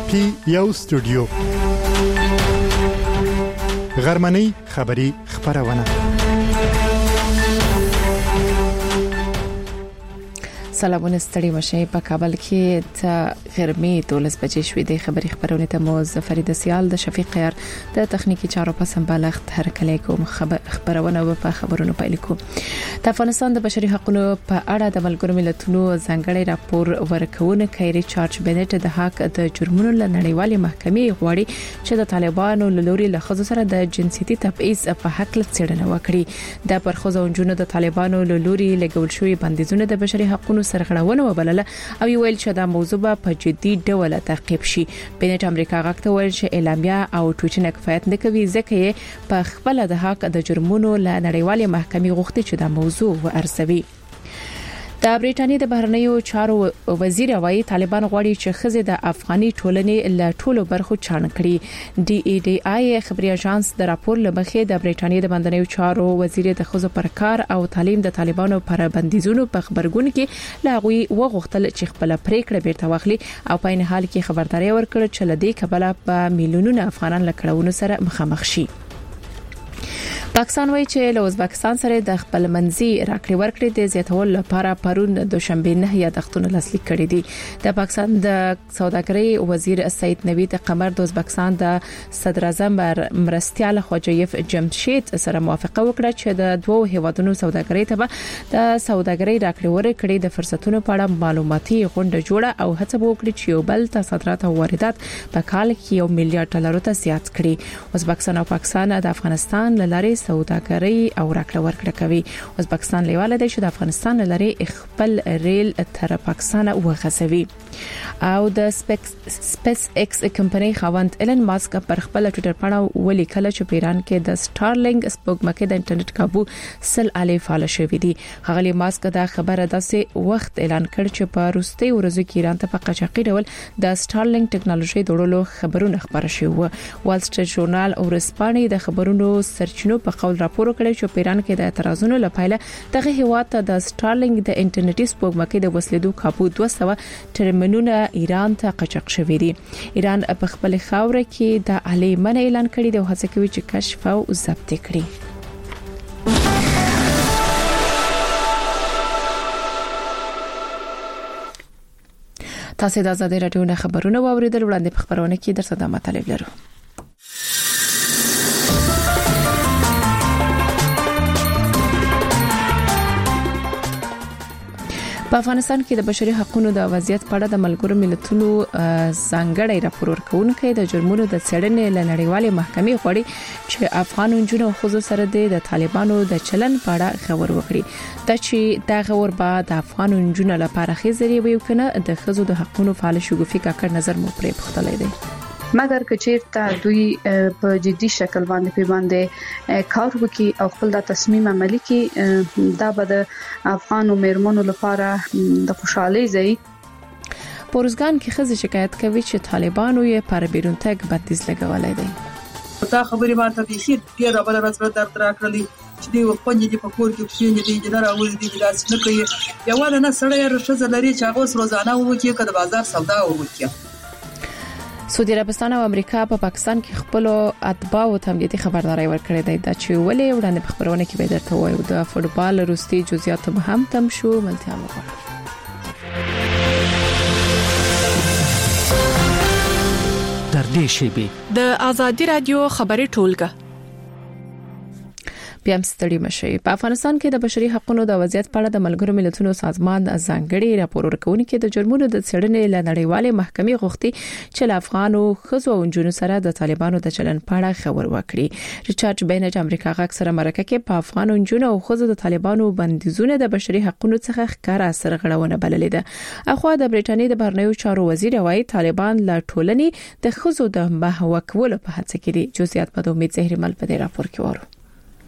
پی یو سټوډیو غرمنۍ خبری خبرونه. سلامونه ستړي مشه په کابل کې ته غرمې 12 بجې شوې د خبرونه ته مو ظفر سیال د شفیق خیر د تخنیکی چارو په سمبالښت هر کله کوم خبرونه په خبرونو پیل کو. د افغانستان د بشري حقوقو په اړه د ملګرو ملتونو ځانګړی راپور ورکونه کوي. چارج بنټ د حق د جرمونو لنړیوالې محکمې غواړي چې د طالبانو لوري له خزو سره د جنسيتي تبعیض په حق لڅړنه وکړي. د پرخوځو جنونو د طالبانو لوري لګول شوی بندیزونه د بشري حقوقو سرغړونه وبلله او ویل چې دا موضوع په جدي ډول تعقیب شي. بنټ امریکا غاکته ویل چې اعلامیه او ټویټونه کفایت نه کوي ځکه په خپل د حق د جرمونو له نړیوالې محکمې غوښتي چې دا موضوع ورسوي. د بریټانیا د بهرنیو چارو وزیر وايي طالبان غواړي چې خزه د افغاني ټولنې له ټولو برخو چاڼ کړي. ډي ای ډي آی خبري اژانس د راپور لمخې د بریټانیا د بهرنیو چارو وزیر د خزو پر کار او تعلیم د طالبانو پر بندیزونو په خبرګون کې لاغوي وغوښتل چې خپل پریکړه بیرته واخلي او په نه حال کې خبرداري ورکړه چې لدې کبله په میلیونونو افغانان لکړهونو سره مخامخ شي. پاکستان وایي چې له ازبکستان سره د خپل منځي راکړې ورکړې د زیاتول لپاره پرون دوشنبه نه یادښتونه لاسلیک کړي دي. د پاکستان د سوداګرۍ وزیر سید نوی د قمر د ازبکستان د صدر اعظم مرستيال خوجیف جمشید سره موافقه وکړه چې د دوه هیوادونو سوداګرۍ ته د سوداګرۍ راکړې ورکړې د فرصتونو په اړه معلوماتي غونډه جوړه او هڅه وکړي چې یو بل ته صادرات او واردات په کال کې $1 میلیارډ ته زیات کړي. ازبکستان او پاکستان د افغانستان لارې سوداګرۍ او راکړه ورکړه کوي. ازبکستان لیواله دی چې د افغانستان لارې خپل ریل تر پاکستان وغځوي. او د سپیس ایکس کمپنۍ خاوند ایلن ماسک پر خپل ټوئیټر باندې ولیکل چې په ایران کې د سټارلینګ سپوږمکۍ د انټرنیټ کابو سل الف فعال شوې دي. غلي ماسک دا خبره داسې وخت اعلان کړ چې په روسي ورځو کې ایران ته په قاچاقي ډول د سټارلینګ ټکنالوژي دوړلو خبرونه خبره شوه. وال سټریټ ژورنال او رسپانې د خبرونو سرچینو په قول راپور کړی چې په ایران کې د اعتراضونو لپاره دغه هیواد ته د سټارلینګ د انټرنیټي سپوږمکۍ د وسلیدو کابو 200 ټرمینونه ایران ته قاچاق شوې دي. ایران په خپل خاور کې د اعلی منع اعلان کړی دی او هڅه کوي چې کشف او ضبط کړي. تاسو د آزادۍ راډیو نه خبرونه واوریدل. وړاندې په خبرونه کې درته د مطلب لرو. په افغانستان کې د بشري حقوقو د وضعیت په اړه د ملګرو ملتونو ځانګړی راپور ورکونکي د جرمونو د څېړنې لنړیوالې محکمې غواړي چې افغان جنونو خو سره د طالبانو د چلن په اړه خبر وکړي. دا چې دا خبر به د افغان جنونو لپاره خزري وي کنه د خزو د حقوقو فعال شګوفي کاکړ نظر مو پرې پختلې دی. مګر کچېرته دوی په جدي شکل باندې په باندې کار وکړي او خپل د تصمیم عملی کې دا به د افغان میرمنو لپاره د خوشحالي ځای. پورزګان کې خزه شکایت کوي چې طالبانو یې پر بیرون تګ بندیز لګولای دی. دا خبرې ماته بيخي ډیر بل راځره درته راکړلې چې دی وخت دې په کور کې چې دې جنرال اول دې داسې نه کوي. یو نه سړی رښتیا لري چې هغه روزانه وکړي کله بازار سودا وکړي. سعودي عربستان او امریکا په پاکستان کې خپل اتباع ته امنیتي خبرداري ورکړې ده. دا چې ولې وړاندې په خبرونه کې به درته وایو. د فوټبال روسي جزئیات هم تم شو ملتیا وکړه. در دې شی د آزادۍ رادیو خبري ټولګه بیا هم ستړي مشي. په افغانستان کې د بشري حقوقو د وضعیت په اړه د ملګرو ملتونو سازمان ځانګړي راپور ورکونکي د جرمونو د څېړنې لنړیوالې محکمې غوښتي چې له افغانو خزو او جنونو سره د طالبانو د چلن په اړه خبر ورکړي. ریچارډ بینټ امریکا غاک سره مرکه کې په افغان جنونو او خزو د طالبانو بندیزونه د بشري حقوقو څخه ښکارا سرغړونه بللې ده. اخوا د بریټانیا د بهرنیو چارو وزیر وايي طالبان له ټولنې د خزو د محو کولو په هڅه کې دي. جزئیات په امید زهري مل په دې راپور کې وره.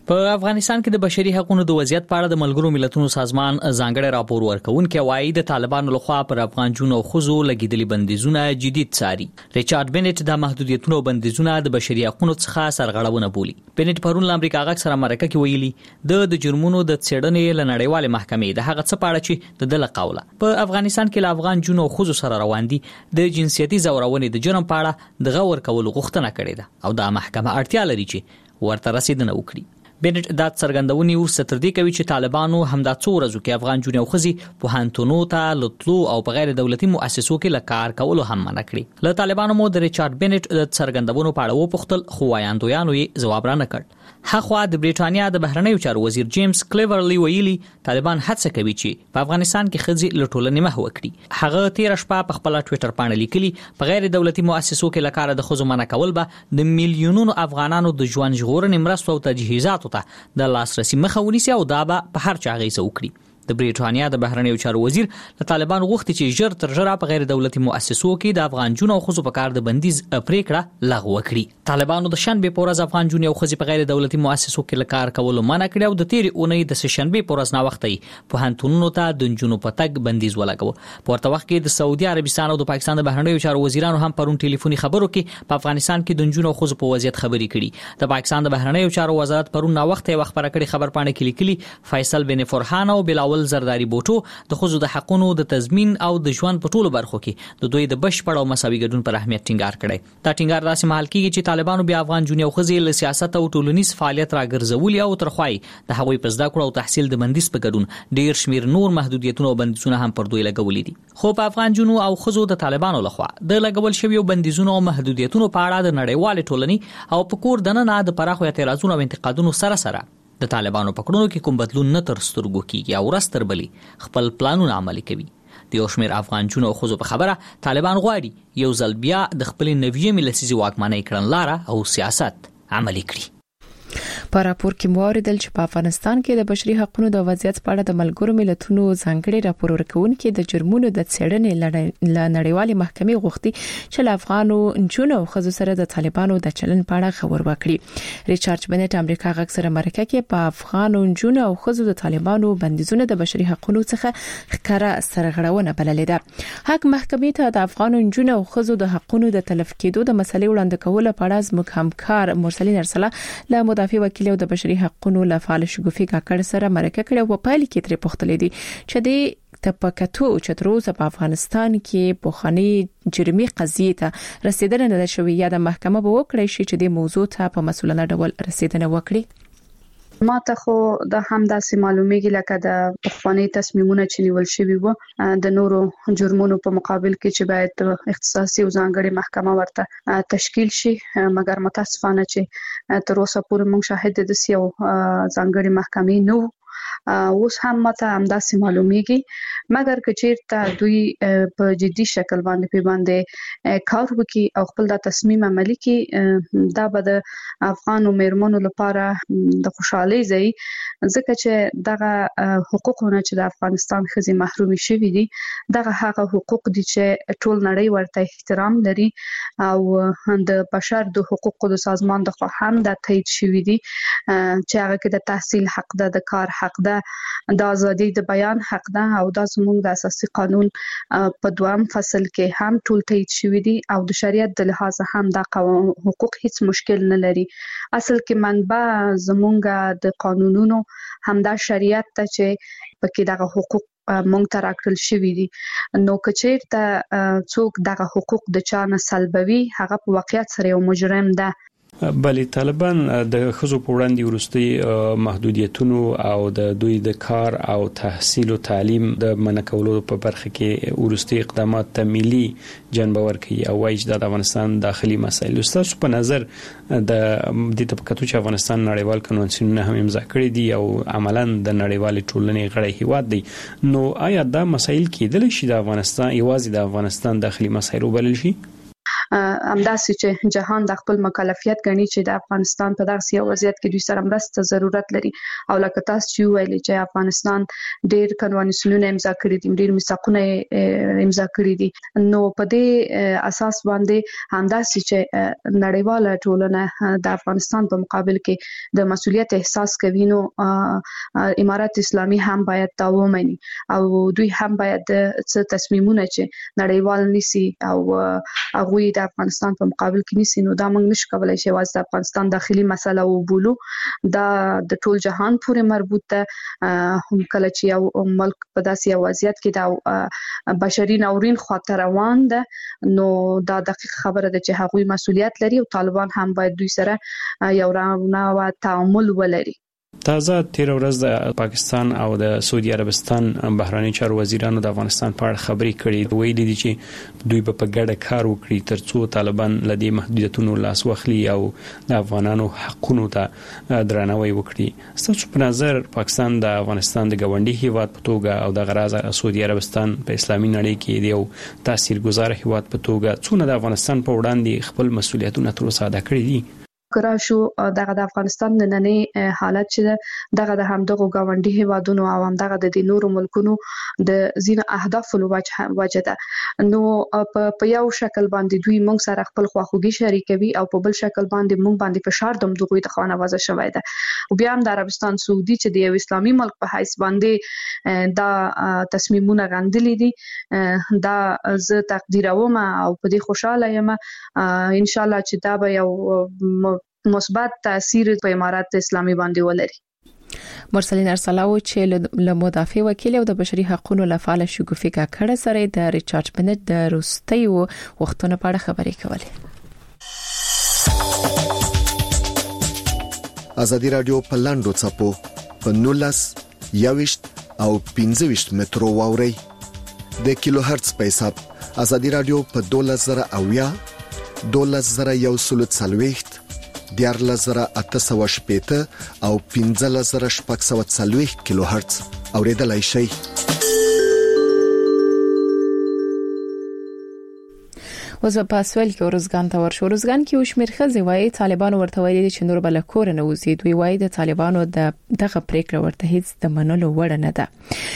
په افغانستان کې د بشري حقوقو د وضعیت په اړه د ملګرو ملتونو سازمان ځانګړی راپور ورکوونکی وايي د طالبانو لخوا پر افغان جنو او خزو لګیدلي بندیزونه جدي څاري. ریچارډ بنټ د محدودیتونو او بندیزونه د بشري حقوقو څخه سرغړونه بولي. بنټ پرون له امریکا غږ سره مرکه کې ویلي د جرمونو د څېړنې له نړیوالې محکمې د هغه څه په اړه چې د دله قوله په افغانستان کې له افغان جنو او خزو سره روان دي د جنسيتي زورونې د جرم په اړه د غور کولو غوښتنه کړې ده او د محکمه اړتیا لري چې ورته رسیدنه وکړي. بنټ دا څرګندونې ورسره تر دې کوي چې طالبانو همدا څو ورځو کې افغان جنو او خزي په هانتونو ته لطلو او په غیر دولتي مؤسسو کې لکار کولو هم منع کړی. له طالبانو مو د ریچارډ بنټ د څرګندونو په اړه وپوښتل خو وایاندویانو یې ځواب را نه کړ. هغه د بریټانیا د بهرنیو چارو وزیر جیمز کلیورلی ویلي طالبان هڅه کوي چې په افغانستان کې خزي لټولنې محو کړي. هغه 13 شپه په خپل ټوئیټر باندې لیکلي په غیر دولتي مؤسسو کې لکار د خزو منع کول به د میلیونونو افغانانو د ژوند ژغورنې مرستو او تجهیزاتو ته د لاسرسي مخه ونیسي او دا به په هر چا غیزه وکړي. د بریټانیا د بهرنیو چارو وزیر له طالبان غوښتي چې ژر تر ژره په غیر دولتي مؤسسو کې د افغان جنو او خزو په کار د بندیز پریکړه لغوه کړي. طالبانو د شنبه په ورځ افغان جنو او خزو په غیر دولتي مؤسسو کې لکار کول منع کړی او د تیرې اونۍ د شنبه په ورځ نا وختي په هانتونو ته د جنو په تګ بندیز ولګاوه. په ورته وخت کې د سعودي عربستان او د پاکستان د بهرنیو چارو وزیرانو هم پرون ټلیفوني خبرو کې په افغانستان کې د جنو او خزو په وضعیت خبرې کړي. د پاکستان د بهرنیو چارو وزارت پرون نا وخت یې خبره کړې خبر پاڼه کې لیکلي فیصل بن فرحان او بلاول زرداری بوټو د خزو د حقونو د تضمین او د ژوند په ټولو برخو کې د دوی د بشپړ او مساوي ګډون پر اهمیت ټینګار کړی. دا ټینګار داسې مهال کېږي چې طالبانو بیا افغان جنو او خزي له سیاست او ټولنیز فعالیت راګرځولي او ترخوای د هغوی په زده کړو او تحصیل د بندیز په ګډون ډیر شمیر نور محدودیتونه او بندیزونه هم پر دوی لګولي دي. خو په افغان جنو او خزو د طالبانو لخوا د لګول شوی بندیزونه او محدودیتونو په اړه د نړیوال ټولنې او په کور دننه د پراخو اعتراضونو او انتقادونو سره د طالبانو په کړنو کې کوم بدلون نه تر سترګو کیږي او ورستر بلی خپل پلانونه عملي کوي. د یو شمیر افغان جنو او خزو په خبره طالبان غواړي یو ځل بیا د خپل نوې لسیزي واکمنۍ کړنلاره او سیاست عملي کړي. په راپور کې موریدل چې په افغانستان کې د بشري حقوقو د وضعیت په اړه د ملګرو ملتونو ځانګړي راپور ورکوونکي د جرمونو د څېړنې نړیوالې محکمې غوښتي چې له افغانو جنو او خزو سره د طالبانو د چلن په اړه خبر ورکړي. ریچارډ بنټ امریکا غږ سره مرکه کې په افغانو جنو او خزو د طالبانو بندیزونه د بشري حقوقو څخه ښکارا سرغړونه بللې ده. حق محکمې ته د افغانو جنو او خزو د حقوقو د تلف کېدو د مسلې وړاندې کول په اړه زموږ همکار مرسلین ارسلا له مدافع وکیل او د بشري حقوقو لپاره شګوفي کاکړ سره مرکه کړې او په پایله کې ترې پوښتلې دي چې د تپکاتو چتروس په افغانستان کې پوخانی جرمي قضیه ته رسیدنه نه شوې یا د محکمه به وکړي چې د موضوع ته په مسؤلانه ډول رسیدنه وکړي. ما ته خو د همداسې معلومیږي لکه د پخوانی تصمیمونه چې نیول شوي وو د نورو جرمونو په مقابل کې چې باید اختصاصي او ځانګړي محکمه ورته تشکیل شي مګر متاسفانه چې تر اوسه پورې موږ شاهد د سیو ځانګړي محکمې نو اوس هم ماته همداسې معلومیږي مګر کچیرته دوی په جدي شکل باندې کار وکړي او خپل د تصمیم عملی کې دا به د افغان میرمنو لپاره د خوشحالي ځای ځکه چې دغه حقوقونه چې د افغانستان خزي محرومي شوي دي دغه هغه حقوق دي چې ټول نړۍ ورته احترام لري او د بشر د حقوقو د سازمان د خوا هم د تایید شوي دي چې هغه کې د تحصیل حق ده د کار حق ده د ازادي د بیان حق ده او د زموږ د اساسي قانون په دوام فصل کې هم ټول تایید شوي دي او د شریعت د لحاظ هم د حقوق هیڅ مشکل نه لري. اصل کې منبع زموږ د قانونونو همدا شریعت ته چې پکې دغه حقوق مونږ ته راکړل شوي دي نو کچیرته څوک دغه حقوق د چا نه سلبوي هغه په واقعیت سره یو مجرم ده. بلې طالبان د خزو په وړاندې وروستي محدودیتونو او د دوی د کار او تحصیل او تعلیم د منع کولو په برخه کې وروستي اقدامات ته ملي جنبه ورکوي او وايي چې د افغانستان داخلي مسایل ستاسو په نظر د دې تپکاتو چې افغانستان نړیوال کنوانسیونونه هم امضا کړی دي او عملاً د نړیوال ټولنې غړی هیواد دی نو آیا دا مسایل کېدلی شي د افغانستان یوازې د افغانستان داخلي مسایل وبلل شي؟ همداسې چې جهان د خپل مکلفیت غني چې د افغانستان په دغه سیاسي وضعیت کې دوی سره مرسته ضرورت لري او لکه تاسو چې ویلي چې افغانستان ډېر کنوانسیونونه امضا کړي دي، ډېر میثاقونه امضا کړي دي، نو په دې اساس باندې همداسې چې نړیواله ټولنه د افغانستان په مقابل کې د مسؤلیت احساس کوي، نو امارات اسلامي هم باید دا ومني او دوی هم باید څه تصمیمونه چې نړیوال نيسي او هغه د افغانستان په مقابل کې نيسي، نو دا موږ نشو کولای چې واز د افغانستان داخلي مسله وبولو، دا د ټول جهان پورې مربوط ده. هم کله چې یو ملک په داسې وضعیت کې دا بشري ناورین خاطر روان ده، نو دا دقیق خبره ده چې هغوی مسؤلیت لري او طالبان هم باید دوی سره یو رانه او تعامل ولري. تازه تیر ورځ د پاکستان او د سعودي عربستان بهراني چارو وزیرانو د افغانستان په اړه خبرې کړې، ویلي دي چې دوی په ګډه کار وکړي ترڅو طالبان لدی محدودیتونو لاس واخلي او د افغانانو حقونو ته درناوی وکړي. ستاسو په نظر پاکستان د افغانستان د ګاونډي هیواد په توګه او د غراز سعودي عربستان په اسلامي نړۍ کې د یو تاثیرګذار هیواد په توګه څونه د افغانستان په وړاندې خپل مسؤلیتونه تر اوسه ادا کړی دي؟ کراشو دغه د افغانستان د نننی حالت چې دغه د همدغه گاونډي هیوادونو او همدغه د نورو ملکونو د زین اهداف وجه ده، نو په یو شکل باندې دوی موږ سره خپل خواخوږي شریکوي او په بل شکل باندې موږ باندې فشار د دوی د خانوازه شوی ده. او بیا هم د عربستان سعودي چې د یو اسلامي ملک په حیث باندې دا تصمیمونه غندلي دي، دا زه تقدیروم او په دې خوشاله یم ان شاء الله چې دا به یو مثبت تاثیر په امارات اسلامي باندې ولري. مرسلین ارسلاو چې له مدافع وکیل او د بشري حقوقو لپاره شګوفي کاکړه سره د ریچارډ بنټ د روستي وختونو په اړه خبرې کولې. ازادي رادیو په لاندو چپو په 19 یاوشت او 15 مترو واوري د کیلو هرتز په حساب ازادي رادیو په 12000 12140 14880 او 15640 کیلو هرتز اوریدلای شئ. وزو په سوال کې ورزګان ته ورشو. ورزګان کې وشمیر خزي وایي طالبان ورته ویلي چې نور بل کور نه وزي. دوی وایي د طالبانو دغه پریکړه ورته هیڅ د منلو وړ نه ده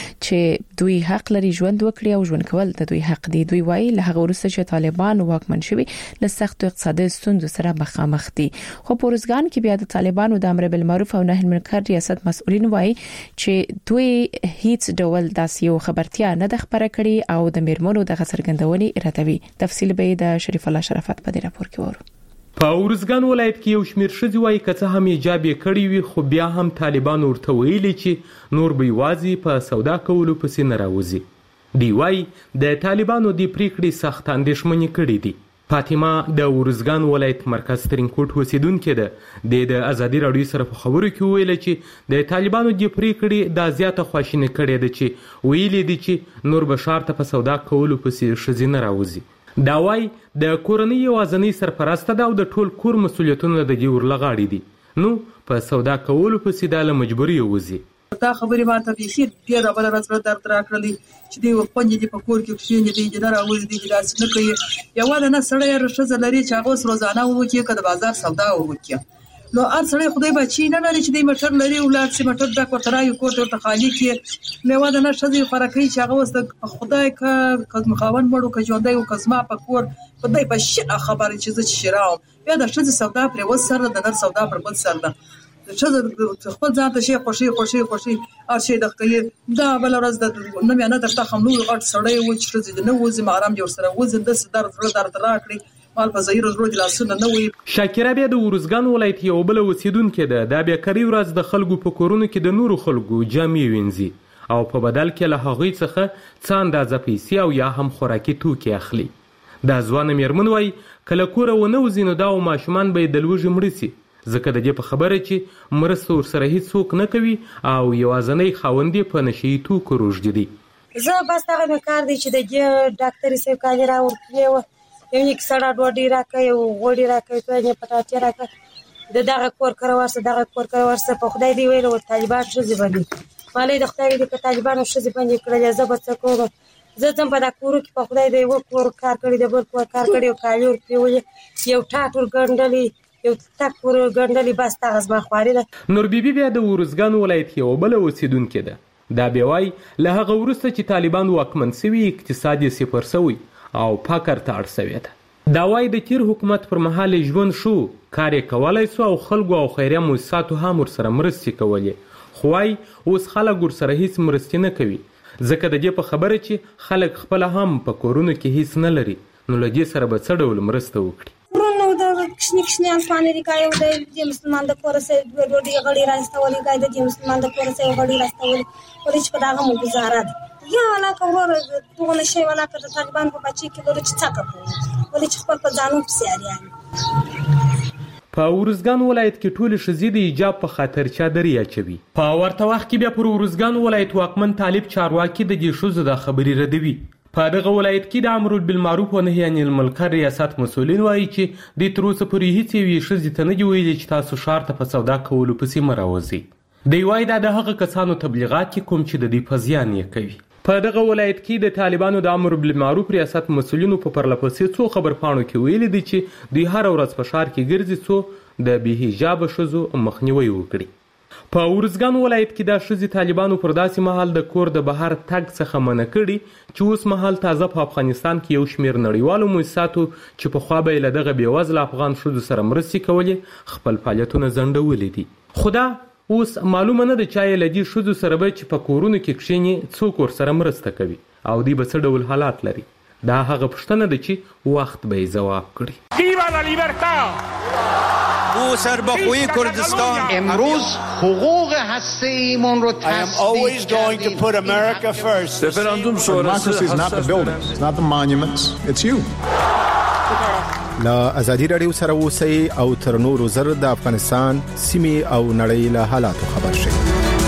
چې دوی حق لري ژوند وکړي او ژوند کول د دوی حق دی. دوی وایي له هغه وروسته چې طالبان واکمن شوي له سخت اقتصادي ستونزو سره مخامخ دي. خو په ورزګان کې بیا د طالبانو د امر بالمعروف او نهي المنکر ریاست مسؤلین وایي چې دوی هیڅ ډول داسې خبرتیا نه د خبره کړي او د میرمنو د څرګندونې اراده وي. تفصیل به د شریف الله شرافت په دې راپور کې ورو. په ورزګان ولایت کې یو شمیر شذ وایي کڅه هم ایجاب کړی وي، خو بیا هم طالبان ورته ویلي چې نور به یوازې په سودا کولو پسې نه راوځي. دی وایي د طالبانو د پریکړې سخت اندېښمنې کړې دي. فاطمه د ورزګان ولایت مرکز ترینکوټ اوسیدونکې ده. د ازادي رادیو سره په خبرو کې ویل چې د طالبانو د پریکړې د زیاته خواشینی کړې ده چې ویلي دي چې نور به شرط په سودا کولو پسې شذ نه راوځي. دا وایي د کورنۍ یوازنۍ سرپرسته ده او د ټول کور مسؤلیتونه د دې ورلغاړي دي، نو په سودا کولو پسې دا له مجبوري وځي. دا خبرې ماته بيخي ډېر بل ورځ درته راکړلې چې دی وپنځ دي په کور کې کښینې دي جنرا ولې دي داسې نه کوي. یواله نه سړی رښتیا لري چې هغه اوس روزانه وکړي کله بازار سودا وکړي. نو ار سړی خدای بچی نه لري چې د مټر لري ولات سي مټر د کوترا یو کوټه ته خالی کې نو واده نه شذي فرقي چې هغه اوس د خدای کا مخاون مړو کا ژوندۍ او کزما په کور خدای په شي خبره چې ز شراو بیا د شذي سودا پر وسره د نر سودا پر بل سره د شذي خپل ځان ته شي خوشي ارشي د کوي دا بل ورځ د نه نه د تخم نو غټ سړی و چې شذي نه وځي مارام جوړ سره وځي د درد راکړي مال په ظاهر زړه د لاسونه نه وي. شاکره بیا د ورزګان ولایت یو بل اوسیدونکې ده. دا بیا کری ورځ د خلکو په کورونو کې د نورو خلکو جامې وینځي او په بدل کې له هغوی څخه څه اندازه پیسې او یا هم خوراکي توکي اخلي. دا ځوانه میرمن وایي کله کوره ونه وځي نو دا ماشومان به د لوږې مړه سي، ځکه د دې په خبره چې مرسته ورسره هیڅوک نه کوي او یوازنۍ خاوندې په نشي توکو روږدي دي. زه بس هغه مې کار دی چې د ډاکټري صاحب کالي راوړلې و یو یک سړی ډوډۍ راکوي او غوړي راکوي ته پټاټې راکوي دغه کور کړه ورسه په خدای دی ویلو طالبان ښځې باندې مالې د خدای دې په طالبانو ښځې باندې کړلې زه به څه کوم زه ځم په دا کورو کې په خدای دې و کور کار کړی د بل کور کار کړی او کالي ورکړي یو ټاټور ګنډلې یو تکور ګنډلې بس تاسو ما خواري ده. نور بیبي بیا د ورزګان ولایت یو بل اوسیدونکو ده. دا بیوای له هغه وروسته چې طالبان واکمن شوي اقتصاد یې صفر شوی او فقر ته اړ شوی ده. دا وای د تیر حکومت پر مهال ژوند شو کار کولای سو او خلکو او خیریه مؤسساتو هم ورسره مرستې کولې خو وايي اوس خلک ورسره هیڅ مرستې نه کوي ځکه د دې په خبره چې خلک خپل هم په کورونو کې هیڅ نه لري نو له دې سره به څه ډول مرسته وکړي. ورونو د کښنی افغاني ریکایو د مسلمان د کور سره ډوډۍ غړي راستولې کای د مسلمان د کور سره غړي راستولې ولې چې په داغه مو گزاره ده یا ولا کومه دغه شی ولا کړه طالبان په بچی کې ورته چې څه کوي ولې چې خپل په ځانو پسیاري. په ورزګان ولایت کې ټول شذې د ایجاب په خاطر چادري اچوي. په ورته وخت کې بیا پر ورزګان ولایت واکمن طالب چارواکي د دې شوزو د خبري ردوي. په دغه ولایت کې د امر بالمعروف و نهي عن المنکر ریاست مسؤلین وایي چې د تر اوسه پورې هیڅ یوې شذې ته نه دی ویلي چې تاسو ښار ته په سودا کولو پسې مه راوځئ. دی وایي دا د هغه کسانو تبلیغات کوم چې د دوی په زیان یې کوي. په دغه ولایت کې د طالبانو د امر بالمعروف ریاست مسؤلینو په پرلپسې څو خبرپاڼو کې ویلي دي چې دوی هر ورځ په ښار کې ګرځي څو د بې حجابه ښځو مخنیوي وکړي. په ورزګان ولایت کې د ښځې طالبانو پر داسې مهال د کور د بهر تګ څخه منع کړي چې اوس مهال تازه په افغانستان کې یو شمېر نړیوالو مؤسساتو چې پخوا به یې له دغه بېوزله افغان ښځو سره مرستې کولې خپل فعالیتونه ځنډولي دي. خو دا اوس معلومه نه ده چې له دې ښځو سره به چې په کورونو کې کښېني څوک ورسره مرسته کوي او دوی به څه ډول حالات لري. دا هغه پوښتنه ده چې وخت به یې ځواب کړي. ویوا لا لیبرتا او سربخوی کردستان امروز حقوق هسته‌ایمون رو always going to put America first. Referendum democracy is not the buildings, it's not the monuments, it's you. لا ازادي رادیو سره اوسئ او تر نورو زر د افغانستان سیمې او نړۍ له حالاتو خبر شئ.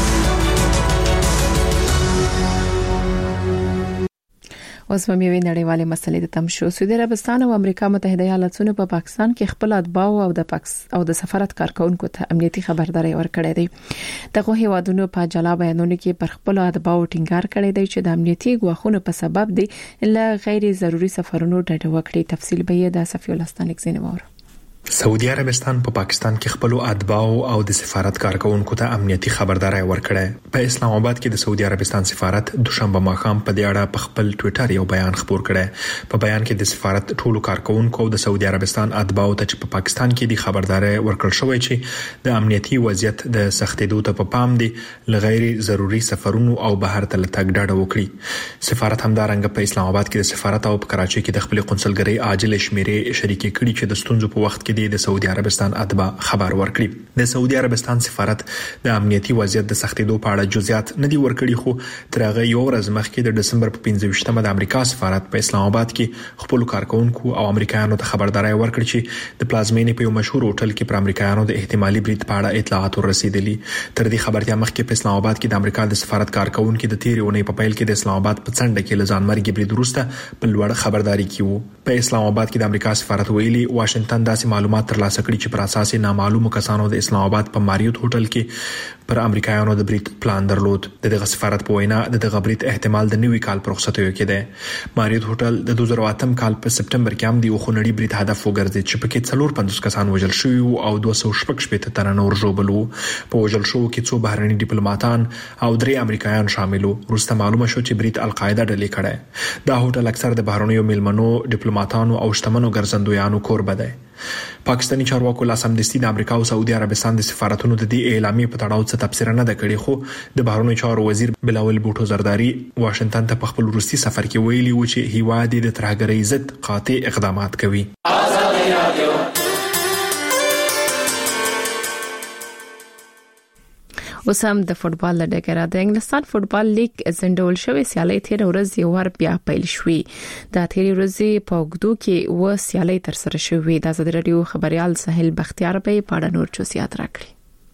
اوس په میوې نړیوالې مسلې د تم شو. سعودي عربستان او امریکا متحده ایالاتونو په پاکستان کې خپل اتباع او د سفارت کارکونکو ته امنیتي خبرداري ورکړې ده. دغه هیوادونو په جلا بیانونو کې پر خپل اتباع ټینګار کړی دی چې د امنیتي غواخونو په سبب دی له غیر ضروري سفرونو ډډه وکړي. تفصیل به یې د صفی الله ستانک زینور. سعودي عربستان په پاکستان کې خپل اتباع او د سفارت کارکونکو ته امنیتي خبرداري ورکړه. په اسلام آباد کې د سعودي عربستان سفارت دوشنبه ماښام په دې اړه په خپل ټوئیټر یو بیان خپور کړی. په بیان کې د سفارت ټولو کارکونکو د سعودي عربستان اتباع ته چې په پاکستان کې د خبرداري ورکړل شوې چې د امنیتي وضعیت د سختېدو ته په پام دي لغیر ضروري سفرونو او بهر ته لټګ ډاډه وکړي. سفارت همدارنګه په اسلام آباد کې د سفارت او په کراچۍ کې د خپل قونسلګرۍ عاجل شمیرې شریکې کړي چې د ستونزو په وخت کې د سعودي عربستان اتباع خبر ورکړي. د سعودي عربستان سفارت د امنیتي وضعیت د سختېدو په اړه جزئیات نه دي ورکړي خو تر هغه یو ورځ مخکې د دسمبر په 15مه د امریکا سفارت په اسلام آباد کې خپل کارکونکو او امریکایانو ته خبرداري ورکړي چې د پلازمینې په یو مشهور هوټل کې پر امریکایانو د احتمالي برید په اړه اطلاعات ورسېدلي. تر دې خبرتیا مخکې په اسلام آباد کې د امریکا د سفارت کارکونکو د تیرې اونۍ په پیل کې د اسلام آباد په څنډه کې لزان مرګ برید وروسته په لوړ خبرداري کیو. په اسلام آباد کې د امریکا سفارت ویلي واشنگټن داسې معلومات ترلاسه کړي چې پر اساس نامعلومو کسانو د اسلام آباد په ماریوت هوټل کې پر امریکایانو د برید پلان درلود. دغه سفارت په وینا دغه برید احتمال د نوي کال پر رخصتیو کې ده. ماریوت هوټل د 2008 کال په سپټمبر کې هم د خونړي برید هدف وګرځید چې پکې 450 کسان وژل شوي او 216 تنه نور ژوبل وو. په وژل شو کې څو بهرني ډیپلوماټان او 3 امریکایان شامل وو. وروسته معلومه شو چې برید القاعده ډلې کړه. دا هوټل اکثر د بهرنیو میلمنو ډیپلوماټانو او شتمنو ګرځندویانو کوربه ده. پاکستانی چارواکو لا سمدستي د امریکا او سعودي عربستان د سفارتونو د دې اعلامیې په تړاو څه تفسیر نه ده کړې خو د بهرنیو چارو وزیر بلاول بوټو زرداری واشنگټن ته په خپل روسي سفر کې ویلي و چې هیواد د ترهګرۍ ضد قاطع اقدامات کوي. اوس هم د فوتبال لډګره د انګلستان فوتبال لیگ زندول شوی سیالي تیر ورځ یو ور بیا پیل شوې. د تیر ورځې په وګدو کې و سیالي تر سره شوې. د ازادي رادیو خبريال سهیل بختیار به پاړه نور چوسیات راکړي.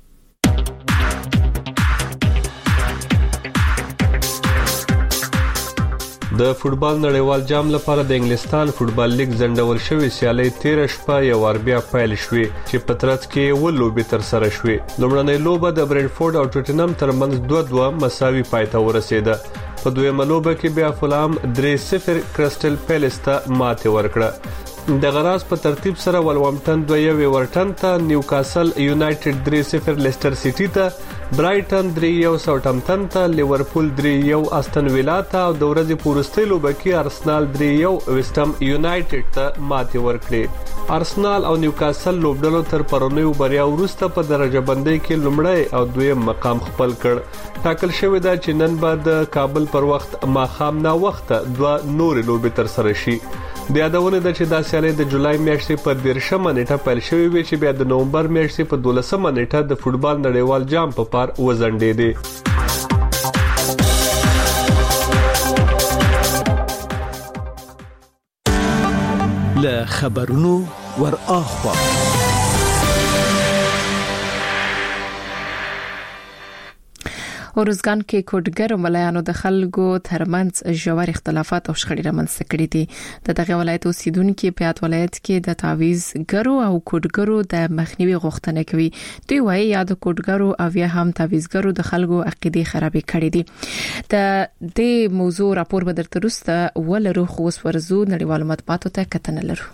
د فوتبال نړیوال جام لپاره د انګلستان فوتبال لیگ زندول شوی سیالي 13 شپه یو ور بیا پیل شوې چې په ترڅ کې و لوبي تر سره شوې. لومړنۍ لوبه د برنټفورد او ټوټنهام ترمنځ 2-2 مساوي پای ته ورسېده. په دویمه لوبه کې بیا فولام 3-0 کرسټل پیلس ته ماته ورکړه. د غراس په ترتیب سره ولورهمپټن 2-1 ورټن ته، نیوکاسل یونایټډ 3-0 لیسټر سیټي ته، برایټن 3-1 ساوثهمپټن ته، لیورپول 3-1 استن ویلا ته او د ورځې پورسته لوبه کې ارسنال 3-1 ویسټم یونایټډ ته ماته ورکړه. ارسنال او نیوکاسل لوبډلو تر پرونیو بریا وروسته په درجه بندۍ کې لومړی او دویم مقام خپل کړ. ټاکل شوی دا چې نن به د کابل پر وخت ماښام نا وخت دوه نورې لوبې تر سره شي. د یادونه ده چې دا سیالي د جولای میاشتې په 13مه نیټه پیل شوې وي چې بیا د نومبر میاشتې په 12مه نیټه د فوټبال نړیوال جام په پار وزنډېدې. له خبرونو ور اخوا ارزګان کې کوډګر ملایانو د خلکو ترمنځ ژور اختلافات او شخړې رامنځته کړې دي. دغه ولایت اوسیدونکو په یاد ولایت کې د تعویزګرو او کوډګرو د مخنیوي غوښتنه کوي. دوی وايي یا د کوډګرو او یا هم تعویزګرو د خلکو عقیده خرابې کړې دي. د دې موضوع راپور به درته وروسته ولرو، خو اوس ورزو نړیوال مطبوعاتو ته کتنه لرو.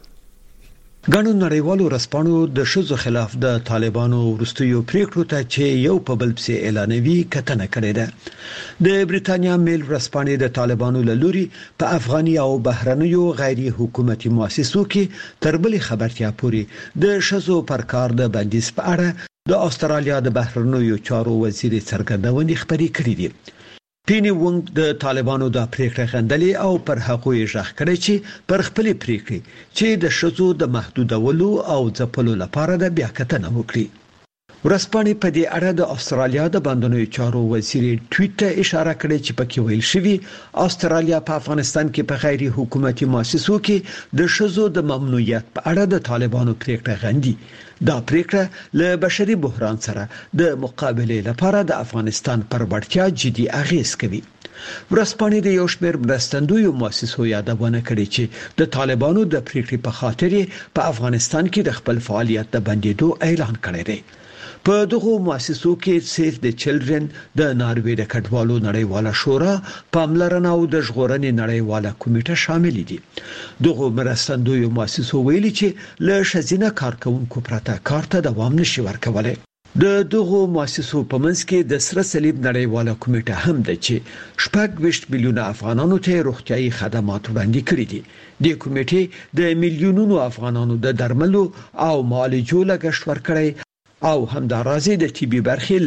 ګڼو نړیوالو رسپانو د شذو خلاف د طالبانو ورستیو پریکړو ته چې یو په بل پسې اعلانوي کتنه کړې ده. د بریتانیا میل رسپانې د طالبانو له لوري په افغاني او بهرنیو غیر حکومتي مؤسسو کې تر بلې خبرتیا پورې د شذو پر کار د بندیز په اړه د استرالیا د بهرنیو چارو وزیر څرګندونې خبرې کړې دي. پینی وونګ د طالبانو د پریکړې غندلې او پر هغوی ژغ کړی چې پر خپل پریکړې چې د شذو د محدودولو او ځپلو لپاره د بیا کتنه وکړي. ورسپانې په دې اړه د استرالیا د بندونو چارو وزیر ټویټ ته اشاره کړې چې پکې ویل شوی استرالیا په افغانستان کې په غیر حکومتي مؤسسو کې د شذو د ممنوعیت په اړه د طالبانو پریکړه غندي. دا پریکړه له بشري بحران سره د مقابله لپاره د افغانستان پر وړتیا جدي اغیز کوي. ورسپانې د یو شمېر مرستندویو مؤسسو یادونه کړې چې د طالبانو د پریکړې په خاطر په افغانستان کې د خپل فعالیت د بندیدو اعلان کړی دی. په دغه مؤسسو کې سیف د چلډرن، د ناروې د کډوالو نړیواله شورا، پاملرنه او د ژغورنې نړیواله کمیټه شامل دي. دغه مرستندویو مؤسسو ویلي چې له شزینه کارکونکو پرته کار ته دوام نشي ورکولای. د دغه مؤسسو په منځ کې د سره صلیب نړیواله کمیټه هم ده چې 26 میلیونه افغانانو ته روغتيایي خدمات وړاندې کړي دي. د کمیټې د میلیونونو افغانانو د درملو او معالجو لګښت ورکړي او همدارازي د طبي برخې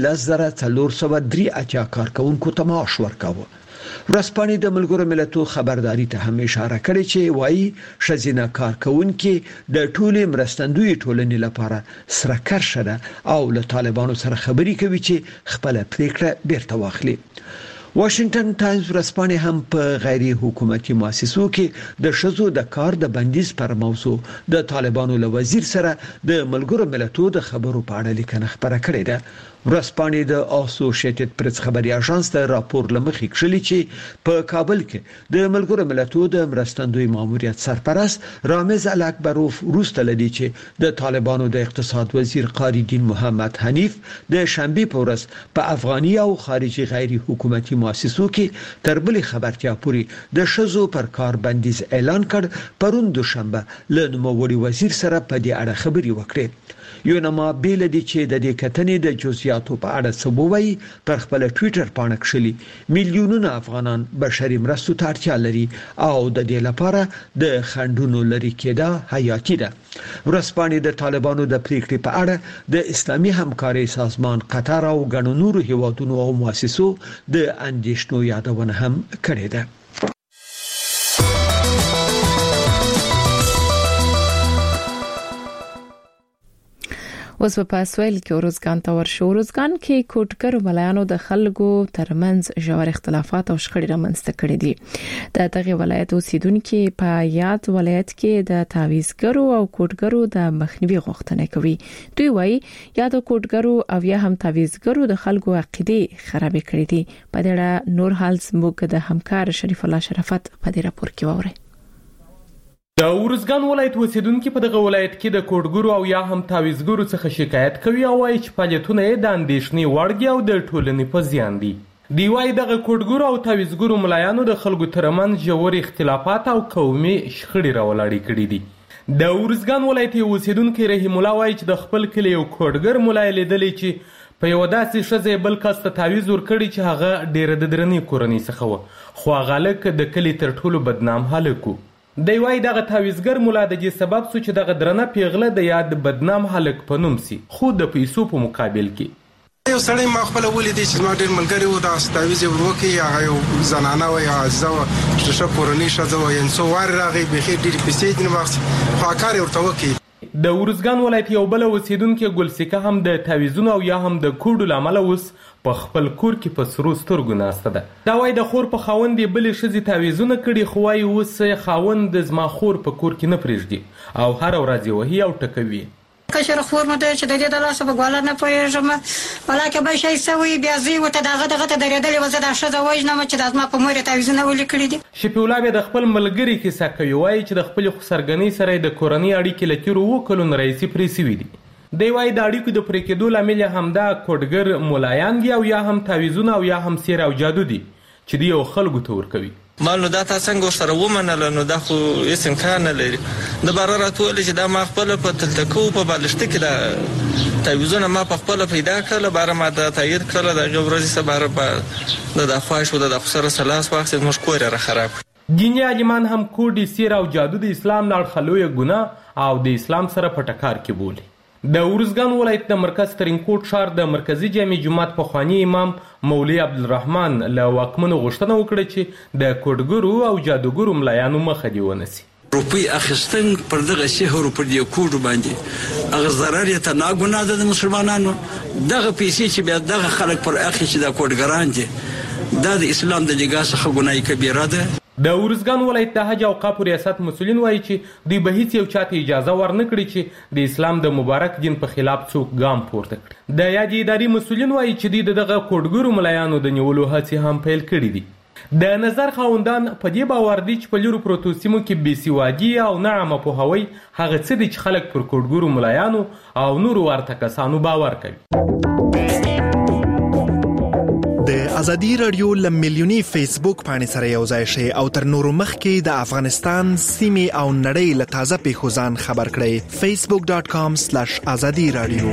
1,483 کارکونکو ته معاش ورکاوه. ورسپانې د ملګرو ملتونو خبرداري ته هم اشاره کړې چې وايي شزینه کارکونکو د ټولې مرستندوی ټولنې لپاره سره کرشه ده او له طالبانو سره خبري کوي چې خپل پریکړه بیرته واخلي. واشنگټن ټایمز ورسپانې هم په غیر حکومتي مؤسسو کې د شذو د کار د بندیز پر موضوع د طالبانو له وزیر سره د ملګرو ملتونو د خبرو په اړه لیکنه خبره کړې ده. ورسپانې د اسوسییټډ پریس خبري اژانس ته راپور لمخې کړی چې په کابل کې د ملګرو ملتونو د مرستندوی ماموریت سرپرست رامز الاکبروف روسته لدی چې د طالبانو د اقتصاد وزیر قاری دین محمد حنیف د شنبه په ورځ په افغاني او خارجي غیر حکومتي مؤسسو کې تر بلې خبرتیا پورې د شذو پر کار بندیز اعلان کړ. پرون دوشنبه له نوموړي وزیر سره په دې اړه خبري وکړه. یو نما بیل دي چې د دې کتنې د جزئیاتو په اړه سبوي پر خپل ټوئیټر باندې کښلي میلیونونه افغانان بشري مرستو ته اړتیا لري او د دې لپاره د خندونو لري کېده حیاتي ده. ورسپانې د طالبانو د پریکړې په اړه د اسلامي همکاري سازمان قطر او ګڼو نورو هیوادونو او مؤسسو د اندېښنو یادونه هم کړې ده. اوس په اسویل کې ورزګان ته ورشو. ورزګان کې کوټګر ملایانو د خلکو ترمنځ ژور اختلافات او شخړې رامنځته کړې دي. د دغه ولایت اوسیدونکو په یاد ولایت کې د تعویزګرو او کوټګرو د مخنیوي غوښتنه کوي. دوی وايي یا د کوټګرو او یا هم تعویزګرو د خلکو عقیده خرابې کړې دي. په دې اړه نور حال زموږ د همکار شریف الله شرافت په دې راپور کې ووري. د ورزګان ولایت اوسیدونکو په دغه ولایت کې د کوډګرو او یا هم تعویزګرو څخه شکایت کوي او وايي چې فعالیتونه د اندېښنې وړ دي او د ټولنې په زیان دي. دی وايي دغه کوډګورو او تعویزګورو ملایانو د خلکو ترمنځ ژور اختلافات او قومي شخړې راولاړې کړي دي. د ورزګان ولایت اوسیدونکو رحیم الله وايي چې د خپل کلی یو کوډګر ملای لیدلی چې په یو داسې ښځې بل کس ته تعویز ورکړي چې هغه ډېره د درنې کورنۍ څخه وه، خو هغه هلک د کلي تر ټولو بدنام هلک و. دی وايي دغه تعویزګر ملا د دې سبب سو چې دغه درنه پیغله د یاد بدنام هلک په نوم سي، خو د پیسو په مقابل کې. یو سړی ما خپل ولیدي چې ما ډېر ملګری و، دا تعویز یې وکړي، هغه یو زنانه وه یا عزیزه وه چې ښه کورنۍ ښځه وه، یعنې څو وارې راغی، بیخي ډېرې پیسې یې ځینې واخیستې، خو کار یې ورته وکړي. د ورزګان ولایت یو بل اوسیدونکو ګلسیکه هم د تعویزونو او یا هم د کوډو لامل اوس په خپل کور کې په سرو سترګو ناسته ده. دا وايي د خور په خاوند یې بلې ښځې تعویزونه کړي، خو وايي اوس خاوند زما خور په کور کې نه پرېږدي او هره ورځ یې وهي او ټکوي. کشر خور مده چې د دې د لاسه په ګواله نه پوهېږم، ولاکه به شی سوی بیا زوی ورته دغه ته درېدلې وه، زه دا ښځه وژنم چې دا زما په مور یې تعویزونه ولې کړي دي. شفیع الله بیا د خپل ملګري کیسه کوي، وایي چې د خپلې خسرګنۍ سره یې د کورنۍ اړیکې له تېرو 7 کلونو راهیسې پرې سوي دي. دی وایي د اړیکو د پرې کېدو لامل یې همدا کوډګر ملایان دي او یا هم تعویزونه او یا هم سیر او جادو دي چې دوی یو خلکو ته ورکوي. ما نو دا تا څنګه ورسره ومنله، نو دا خو هېڅ امکان نه لري. د باره راته ویلې چې دا ما خپله په تلتکو په بالښته کې دا تعویزونه ما په خپله پیدا کړله، باره ما دا تایید کړله، د هغې ورځې څه باره د خواهش و د خو سره څه لاس واخېست، زموږ کور یې راخراب کړ. دیني عالمان هم کوډې، سیر او جادو د اسلام له اړخه لویه ګناه او د اسلام سره په ټکار کې بولي. د ورزګان ولایت د مرکز ترینکوټ ښار د مرکزي جامع جومات پخواني امام مولوي عبدالرحمن له واکمنو غوښتنه وکړه چې د کوډګرو او جادوګرو ملایانو مخه دې ونیسي. روپۍ اخیستن پر دغه سحر او پر دې کوډو باندې هغه ضرر یې ته ناګناه ده د مسلمانانو. دغه پیسې چې بیا دغه خلک پر اخیستي دا کوډګران دي، دا د اسلام د نګاه څخه ګناه کبیره ده. د ورزګان ولایت د حج او اوقاف ریاست مسؤلین وایي چې دوی به هیڅ یو چاته اجازه ورنکړي چې د اسلام د مبارک دین په خلاف څوک ګام پورته کړي. د یادې ادارې مسؤلین وایي چې دوی دغه کوډګرو ملایانو د نیولو هڅې هم پیل کړي دي. د نظر خاوندان په دې باور دي چې په لرو پروتو سیمو کې بېسوادي او ناعامه پوهاوی هغه څه دي چې خلک پر کوډګرو ملایانو او نورو ورته کسانو باور کوي. د ازادي رادیو ل میلیونی فیسبوک باندې سره یو ځای شي او تر نورو مخکې د افغانستان سیمې او نړۍ له تازه پیښو ځان خبر کړئ. facebook.com/azadi radio.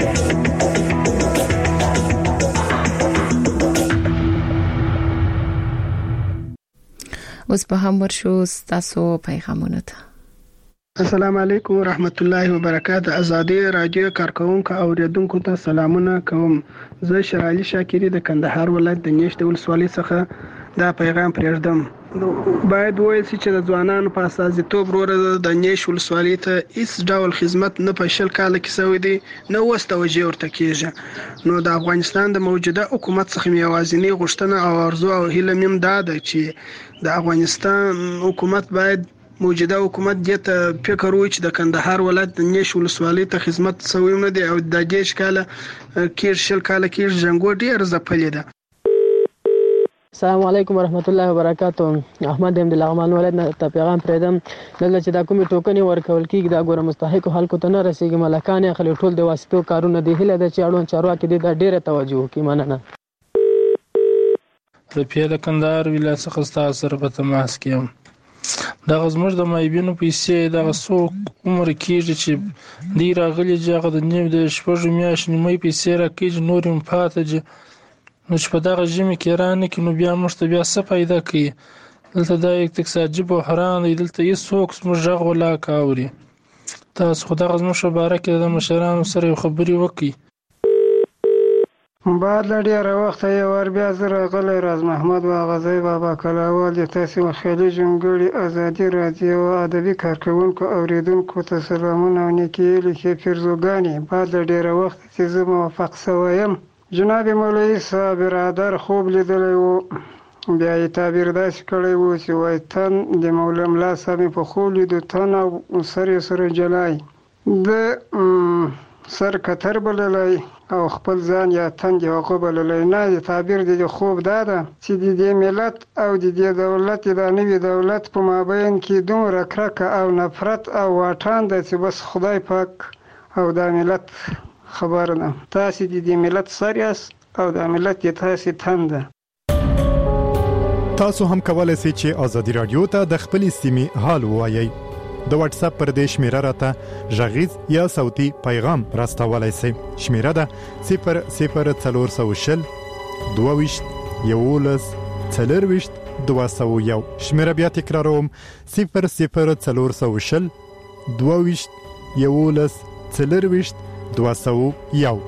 اوس په هم ورشو تاسو پیغامونه ته. السلام علیکم ورحمت الله وبرکاته. ازادي رادیو کارکونکو او اوریدونکو ته سلامونه کوم. زه شرعلی شاکری د کندهار ولایت د نیشت ولسوالۍ څخه دا پیغام پرېږدم. باید وویل شي چې د ځوانانو په استازیتوب وروره د نیش ولسوالۍ ته هیڅ ډول خدمت نه په 20 کال کې شوی دی، نه اوس توجه ورته کېږي. نو د افغانستان د موجوده حکومت څخه مې یوازینۍ غوښتنه او ارزو او هیله مې دا ده چې د افغانستان حکومت باید موجوده حکومت دې ته فکر وکړي چې د کندهار ولایت د نیش ولسوالۍ ته خدمت شوی نه دی او د 10 کاله کې 20 کاله کې جنګو ډېر ځپلې ده. السلام علیکم ورحمت الله وبرکاتہ. احمد احمد لغمان ولایت ته پیغام پرېدم. دلته چې دا کومې ټوکنې ورکول کېږي دا ګوره مستحق خلکو ته نه رسیږي، ملکان یې خلک ټول د واسطو کارونه دی. هیله ده چې اړوند چارواکي دې دا ډېره توجه وکړي. مننه. د پیاله کندهار ولایت څخه ستاسو سره په تماس کې یم. دغه زموږ د مایبینو پیسې دغه څو عمر کېږي چې دی راغلي چې هغه د نیم د 6 میاشتې نیمې پیسې راکېږي، نور هم پاته دي. نو چې په دغه ژمي کې رانه کې نو بیا موږ ته بیا څه پیدا کوي. دلته دا اقتصادي بحران دی، دلته هېڅوک زموږ غږ ولاکه اوري. تاسو خو دغه زموږ په باره کې د مشرانو سره یو خبرې وکړئ. بعد له ډېره وخته یو وار بیا زه راغلی راز محمد واغزی بابا کلاوال د تاسې وخیلي جمګړي ازادي رادیو او ادبي کارکوونکو اوریدونکو ته سلامونه او نیکې لیکې پیرزوګانې. بعد له ډېره وخته چې زه موفق شوی یم. جناب مولوي صاحب برادر خوب لیدلی و، بیا یې تعبیر داسې کړی و چې وایي تن د ملا صاحب په خوب لیدو، تن او سر یې سره جلای، د سر کتر بللی او خپل ځان یا تن د هغه بللی. نه، د تعبیر د خوب دا ده چې د دې ملت او د دې دولت د نوي دولت په مابین کې دومره کرکه او نفرت او واټن ده چې بس خدای پاک او دا ملت خبر نه. تاسې د دې ملت سر یاست او دا ملت د تاسې تن ده. تاسو هم کولای شئ چې ازادي رادیو ته د خپلې سیمې حال ووایئ. د واتس اپ پر دې شمیره راته ژغیز یا صوتي پیغام راستولای شئ. شمیره ده 00420 22 11 201. شمیره بیا تکراروم 00420 22 11 201.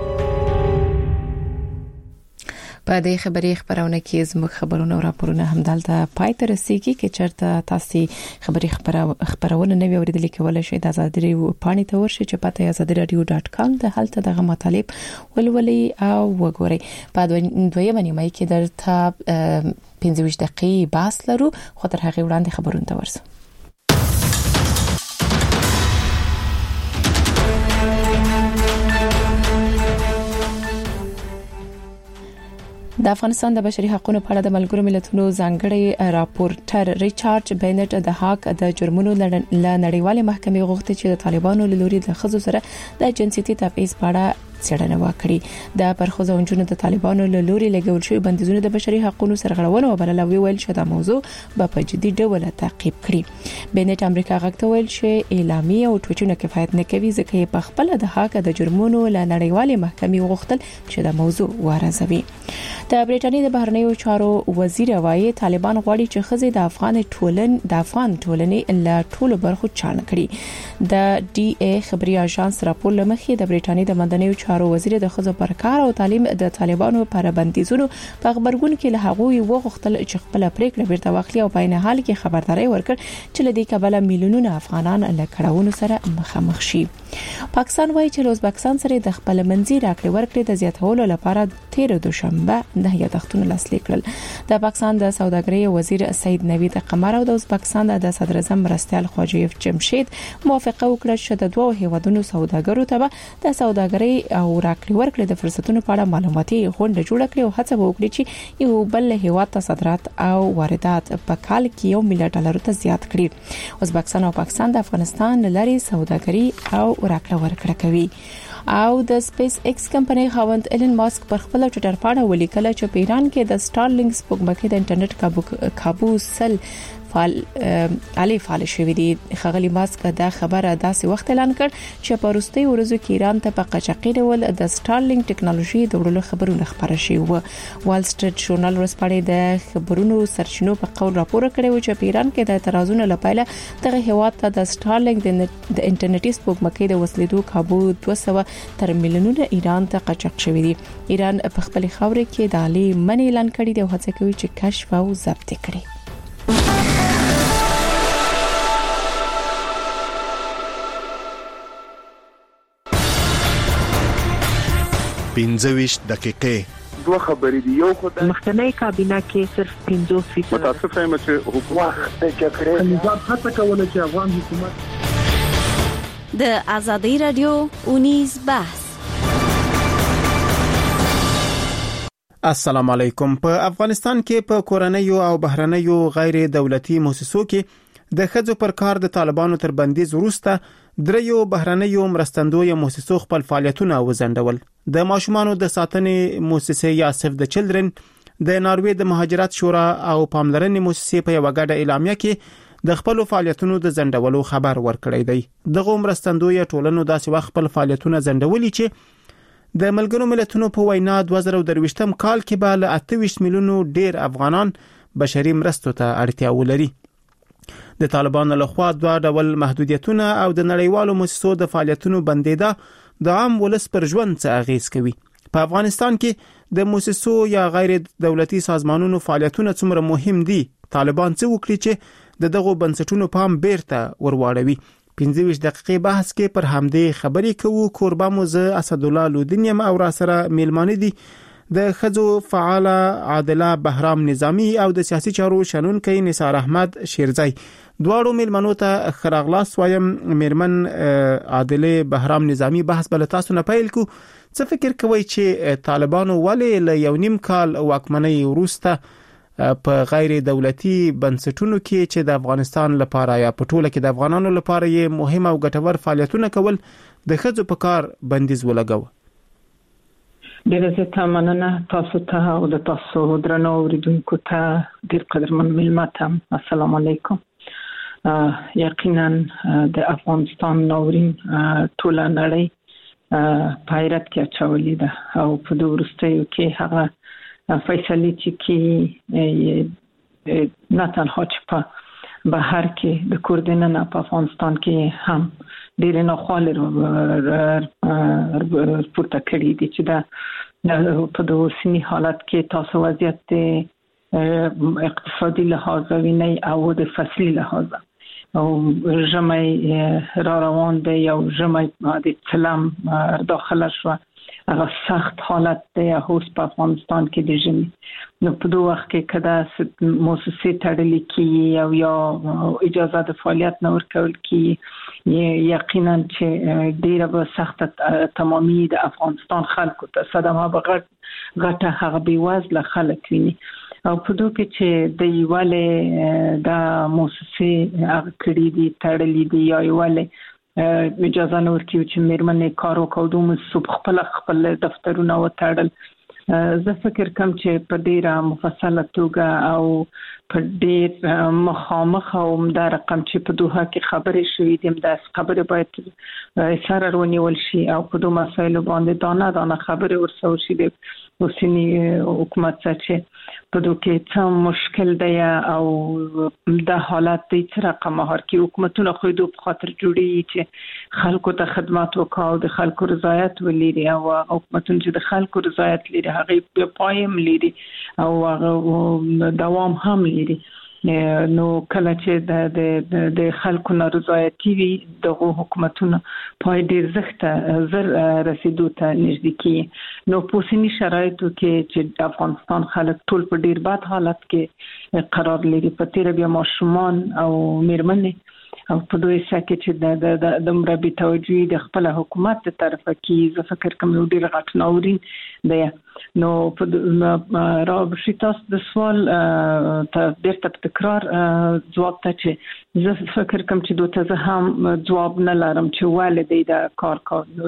په دې خبرونه کې زموږ خبرونه او راپورونه هم دلته پای ته رسیدي. کې چرته تاسو خبرونه نه ویریدل کولای شئ د آزادي رادیو پاڼې ته ورشئ چې پته azadiradio.com د هلته دغه مطالب ولولئ او وګورئ. په دویمه نیمه کې درته 15 دقیقې بحث لرو، خو تر هغه وړاندې خبرونه ته ورسو. د افغانستان د بشري حقوقو په اړه د ملګرو ملتونو ځانګړي راپورټر ریچارډ بینټ د حق د جرمونو نړیوالې محکمې غوښتي چې د طالبانو له لوري د ښځو سره د جنسيتي تبعیض په اړه څېړنه وکړي. د پرخوځو جنونو د طالبانو له لوري لګول شوی بندیزونه د بشري حقوقو سرغړونه وبلله ویل چې دا موضوع په جدي ډول تعقیب کړي. بینټ امریکا غوښتل ویل چې اعلامیه او ټویټونه کفایت نه کوي ځکه په خپل د حق د جرمونو له نړیوالې محکمې غوښتل چې دا موضوع وارزوي. د برېټانیا د بهرنیو چارو وزیر وايي طالبان غواړي چې ښځې د افغان ټولنې له ټولو برخو چاڼ کړي. د ډي ای خبري اژانس راپور لمخې د برېټانیا د مدنیو چارو وزیر د ښځو پر کار او تعلیم د طالبانو پر بندیزونو په خبرګون کې له هغوی وغوښتل چې خپل پریکړه بیرته واخلي او په عین حال کې خبرداري ورکړي چې له دې کبله میلیونونه افغانان له کړهونو سره مخامخ شي. پاکستان وايي چې ازبکستان سره د خپل منځي راکړې ورکړې د زیاتولو لپاره 13 دوشنبه نه یادښتونه لاسلیک کړل. د پاکستان د سوداګرۍ وزیر سید نوید قمر او د ازبکستان د صدر اعظم مرستیال خواجه جمشید موافقه وکړه چې د دوه هیوادونو سوداګرو ته د سوداګرۍ او راکړې ورکړې د فرصتونو په اړه معلوماتي غونډه جوړه کړي او هڅه وکړي چې یو بل هیواد ته صادرات او واردات په کال کې $1 میلیارډ ته زیات کړي. ازبکستان او پاکستان د افغانستان لري سوداګري او راکړه ورکړه کوي. او د سپیس ایکس کمپنۍ خاوند ایلن ماسک پر خپل ټوئیټر باندې ولیکل چې په ایران کې د سټارلینګ سپوږمکۍ د انټرنیټ کابو سل فعال شوې دي. خغلی ماسک دا خبره داسې وخت اعلان کړ چې په وروستي ورځو کې ایران ته په قاچاقي ډول د سټارلینګ ټیکنالوژي د وړلو خبرونه خبره شوي وو. وال سټریټ ژورنال ورسپاړي د خبرونو سرچینو په قول راپور کړی و چې په ایران کې د اعتراضونو لپاره دغه هیواد ته د سټارلینګ د انټرنیټي سپوږمکۍ د وسلیدو کابو 200 تر میلیونونه ایران ته قاچاق شوی دي. ایران په خپل خاورې کې د عالی منی اعلان کړی دی او هڅه کوي چې کشف او ضبط کړي. 15 دقیقې دوه خبرې دی. یو خدای مخکنی کابینه کې صرف 50% متاسفه یم چې حکومت د جګړې نظام هڅه کوله چې افغان حکومت د آزادۍ رادیو اونیز بحث. السلام علیکم. په افغانستان کې په کورنیو او بهرنیو غیر دولتي مؤسسو کې د ښځو پر کار د طالبانو تر بندیز وروسته دریو بهرنیو مرستندوی مؤسسو خپل فعالیتونه وزندول. د ماشومانو د ساتنې مؤسسه یا سیف د چلډرن، د ناروې د مهاجرت شورا او پاملرنې مؤسسې په یو غاډه اعلامیه کې د خپل فعالیتونو د زندولو خبر ورکړی دی. دغه مرستندوی ټولنو داسې وخت خپل فعالیتونه زندولي چې د ملګرو ملتونو په وینا 2023م کال کې به له 28 میلیونو ډیر افغانان بشري مرستو ته اړتیا ولري. د طالبانو لخوا دوه ډول محدودیتونه او د نړیوالو مؤسسو د فعالیتونو بندیدا د عام ولس پر ژوند څه اغیز کوي. په افغانستان کې د مؤسسو یا غیر دولتي سازمانونو فعالیتونه څومره مهم دي؟ طالبان څه وکړي چې دغه بنسټونو پام بیرته ورواړوي؟ 15 دقیقې بحث کې پر همدې خبرې کوو. کوربه مو زه اسد الله لودینیم او را سره میلمانه دي د خځو فعال عادله بهرام نظامی او د سیاسي چارو شنونکي نثار احمد شیرزی. دواړو میلمنو ته خراغلاس وایم. میرمن عادله بهرام نظامی بحث بل تاسو نه پیل کو. څه فکر کوئ چې طالبانو ولې له یو نیم کال واکمنۍ وروسته په غیر دولتي بنسټونو کې چې د افغانستان لپاره یا په ټوله کې د افغانانو لپاره یې مهم او ګټور فعالیتونه کول د ښځو په کار بندیز ولګاوه؟ ډېر زیاته مننه تاسو ته او د تاسو درنو اوریدونکو ته ډېر قدرمن ملمتم. السلام علیکم. یقینا د افغانستان ناورین ټول نړۍ په حیرت کې اچولې ده او په وروستیو کې هغه فیصلې چې نه تنها چې په بهر کې د کوردینن په افغانستان کې هم ډېر نه خالر پورته کړی دي چې دا په دوسنی حالت کې تاسو وضعیت اقتصادي لحاظ ویني او د فصلي لحاظ او ژمی را روان دی او ژمی د سلام داخله شو هغه سخت حالت دی اوس په افغانستان کې د ژمي نو په دوه وخت کې کدا موسسې تړلې کی او یا اجازه د فعالیت نه ورکول کی یقینا چې ډیره به سخت تمامي د افغانستان خلکو ته صدمه غټه هغه بیوزله خلک ویني او په دوه کې چې د یواله د موسسې هغه کړي دي تړلې دي یا یواله اجازه نور کیو چې میرمنې کار وکړو دوم صبح خپل دفترونه وتړل. زه فکر کوم چې په ډیره مفصله توګه او په ډیر مخامخ او دا رقم چې په دوه کې خبرې شوې دي دا خبرې باید سره ونیول شي او په دوه مسایلو باندې دانه خبرې ورسول شي د اوسنی حکومت چې په دوه کې څه مشکل دی او د حالت د څه رقم مهار کې حکومتونه خو دوه په خاطر جوړي چې خلکو ته خدمات وکاو د خلکو رضایت ولري او حکومتونه چې د خلکو رضایت لري هغه په پایم لري او دوام هم لري نو کله چې د خلکو نارضایتي وي دغه حکومتونه پای ډیر زخته زر رسیدو ته نږدې کی نو په سني شرایطو کې چې افغانستان خلک ټول په ډیر بد حالت کې قرار لري په تیر بیا ماشومان او میرمنې او په دوی سکه چې د مربي توجیه د خپل حکومت ته طرفه کې زه فکر کوم یو ډیر غټ ناورین دی نو په را بشیتاس د سوال ته ډېر تکرار جواب ته چې زه فکر کوم چې دوی ته هم جواب نه لرم چې والدې دا کار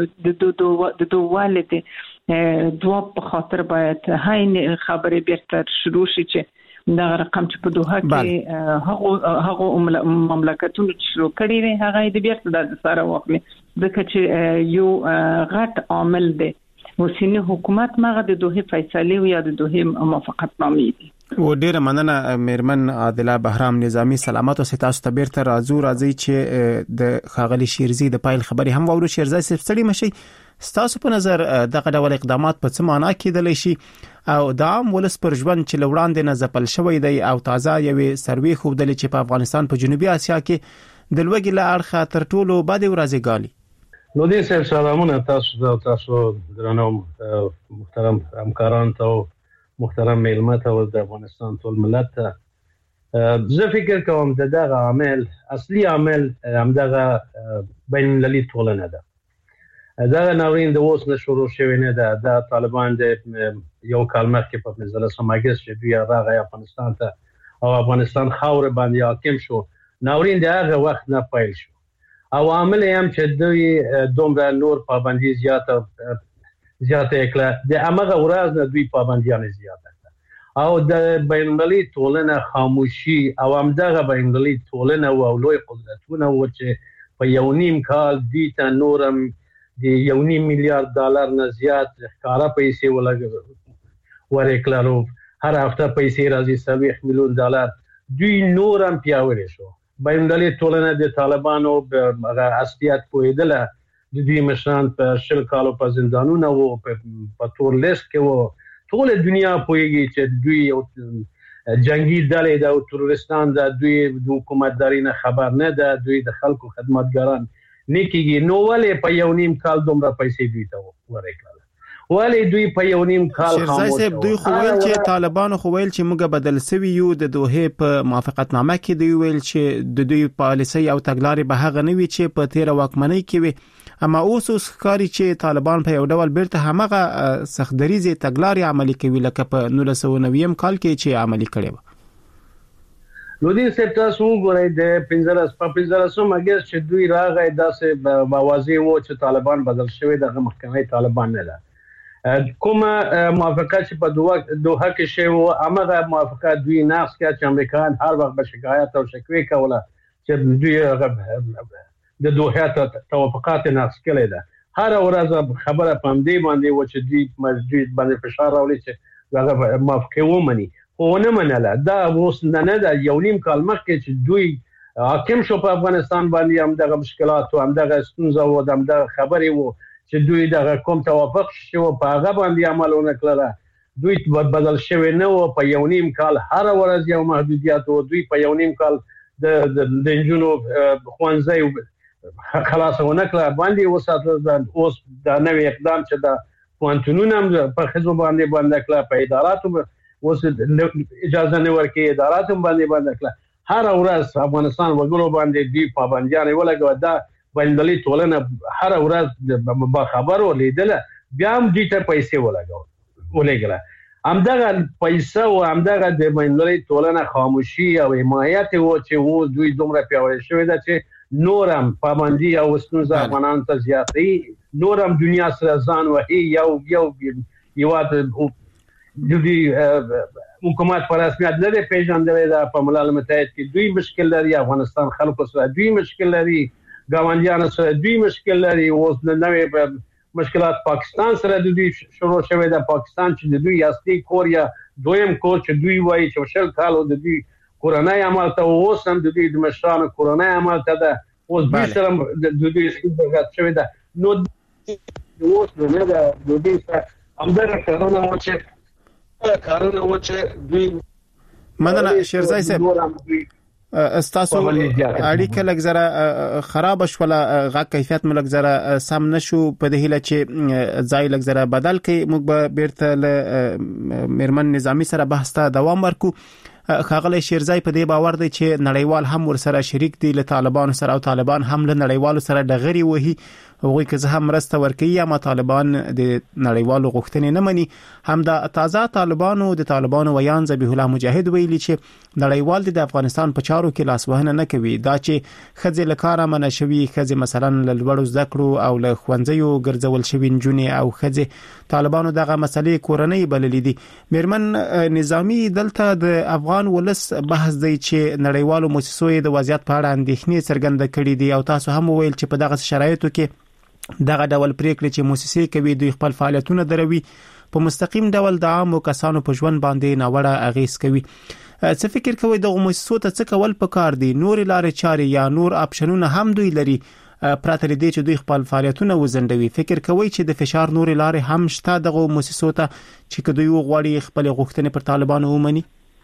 د دوه والدې جواب په خاطر باید هاي خبرې بیرته شروع شي چې دا رقم چې په دوه کې هغه مملکتونو شروع کړي دي هغه د بیرته د سره واخلي ځکه چې یو غټ عامل دی اوسنی حکومت ماغه د دوه فیصله یا د دوه موافقتنامې دي و ډیره مننه میرمن عادله بهرام نظامی سلامات او ستاسو ته بیرته راځي چې د خاغلی شیرزی د پایل خبري هم ورو شیرزی سړي مشي ستاسو په نظر دغه ډول اقدامات په څه معنی کېدلی شي او د عام ولس پر ژوند چې لوړاندې نه ځپل شوی دی او تازه یوې سروي خوبدلې چې په افغانستان په جنوبي اسیا کې د لوګي له اړخه تر ټولو بد ورځې ګالي. نو دې سره سلامونه تاسو درنو محترم همکاران ته محترم میلمه ته د افغانستان ټول ملت ته زه فکر کوم دغه عامل اصلي عامل همدغه بین المللي ټولنه ده. دا ناورین د اوس نه شروع شوی نه ده د طالبان د یو کال مخکې په 15 اگست چې دوی راغی افغانستان ته او افغانستان خاور باندې حاکم شو ناورین د هغه وخت نه پیل شو او عامل هم چې دوی دومره نور پابندي زیاته کړه د هغه ورځ نه دوی پابندیان زیاته او د بین المللي ټولنه خاموشي او همدغه بین المللي ټولنه او لوی قدرتونه و چې په یو نیم کال دي ته نورم د $1.5 میلیارډ نه زیات ښکارا پیسې ورکړو هر هفته پیسې راځي $70 میلیون دوی نورم پیاوړي شو بین المللي ټولنه د طالبانو هغه اصليت پویدله د دوی مشران په شل کالو په زندانونو او په تور لیست کې وو ټول دنیا پویږي چې دوی جنگي ډلې د تروریستان د دوی د حکومتداري نه خبر نه ده دوی د خلکو خدمتګاران نیکيږي نو ولې په یو نیم کال دومره پیسې دوی ته ورکړل ولې دوی په یو نیم کال خاموش شو دوی خو ویل چې طالبانو خو ویل چې موږ بدل سوي یو د دوه په موافقتنامه کې دوی ویل چې د دوی پالیسي او تګلارې به هغه نه وي چې په 13 واکمنۍ کې وي اما اوس ښکاري چې طالبان په یو ډول بیرته همغه سختدریزي تګلارې عملي کوي لکه په 1990 کال کې چې عملي کړي و نو دې سپتاسو غوړې د 15 اگست چې دوی راغی داسې واضح وو چې طالبان بدل شوی د محکمې طالبان نه ده کومه موافقه چې په دوحه کې شوه هغه موافقه دوی ناس کې چې امریکایان هر وخت به شکایت او شکوې کوله چې دوی د دوحه توافقات ناس کړي ده هر ورځ خبره پام دی باندې و چې دوی مسجد باندې فشار راولي چې هغه موافقه ومني خو نه منله دا اوس نه ده یو نیم کال مخکې چې دوی حاکم شو په افغانستان باندې هم دغه مشکلات او هم دغه ستونزې او هم دغه خبرې وو چې دوی دغه کوم توافق شو په هغه باندې عملونه کړل دوی بدل شوی نه و په یو نیم کال هر ورځ یو محدودیت او دوی په یو نیم کال د جنونو خوانځي خلاصونه کړه باندې وساتل اوس د نوې اقدام چې د پوانتونونو په خزو باندې کړه په اداراتو اوس اجازه نه ورکړي اداراتو باندې کړه هر ورځ افغانستان وګړو باندې دی پابندیان ولګو دا باندې ټولنه هر ورځ په خبرو لیدل بیا هم دې ته پیسې ولګله همدغه پیسې او همدغه د باندې ټولنه خاموشي او حمایت او چې وو دوی دومره پیاوړی شوی دا چې نورم پابندي او ستونزه افغانان ته زیاتې نورم دنیا سره ځان وهي یو دوی حکومت پر رسمیت نه پیژندل دا په ملل متحد کې دوی مشکل لري افغانستان خلکو سره دوی مشکل لري ګاونډیان سره دوی مشکل لري اوس نوې مشکلات پاکستان سره دوی شروع شوه د پاکستان چې دوی اصلي کوریا دویم کور چې دوی وایي چې شل کالو د دوی کورونای عمل ته اوس هم د دوی د مشرانو کورونای عمل ته ده اوس دوی سره د دوی څخه شوه ده نو اوس نه ده دوی سره همدغه کارونه و چې دوی مننه شیرزای صاحب استاسو اړیکه لږ زره خراب شوله غا کیفیت ملک زره سم نشو په دې هله چې ځای لږ زره بدل کړي موږ به بیرته میرمن نظامی سره بحث ته دوام ورکو خاغله شیرزای په دې باور دی چې نړیوال هم ورسره شریک دي له طالبان سره او طالبان هم له نړیوالو سره ډغري وهي هغوی که زه هم مرسته ورکوي یا طالبان د نړیوالو غوښتنې نه مني هم د تازه طالبانو د طالبانو ویان ذبیح الله مجاهد ویلي چې نړیوال د افغانستان په چارو کې لاسوهنه نه کوي دا چې خځې له کاره منع شوي خځې مثلا له لوړو زده کړو او له ښوونځیو ګرځول شوي نجونې او خځې طالبانو دغه مسلې کورنۍ بللې دي میرمن نظامی دلته د افغان ولس بحث دی چې نړیوالو مؤسسو د وضعیت په اړه اندېښنې څرګنده کړې دي او تاسو هم ویل چې په دغه شرایطو کې دغه ډول پریکړې چې مؤسسې کوي دوی خپل فعالیتونه دروي په مستقیم ډول د عامو کسانو په ژوند باندې ناوړه اغیز کوي څه فکر کوي د مؤسسو ته څه کول پکار دي نور لارې چارې یا نور آپشنونه هم دوی لري پراته دي چې دوی خپل فعالیتونه وزندوي فکر کوي چې د فشار نور لارې هم شته دغه مؤسسو ته چې دوی غواړي خپل غوښتنې پر طالبانو ومني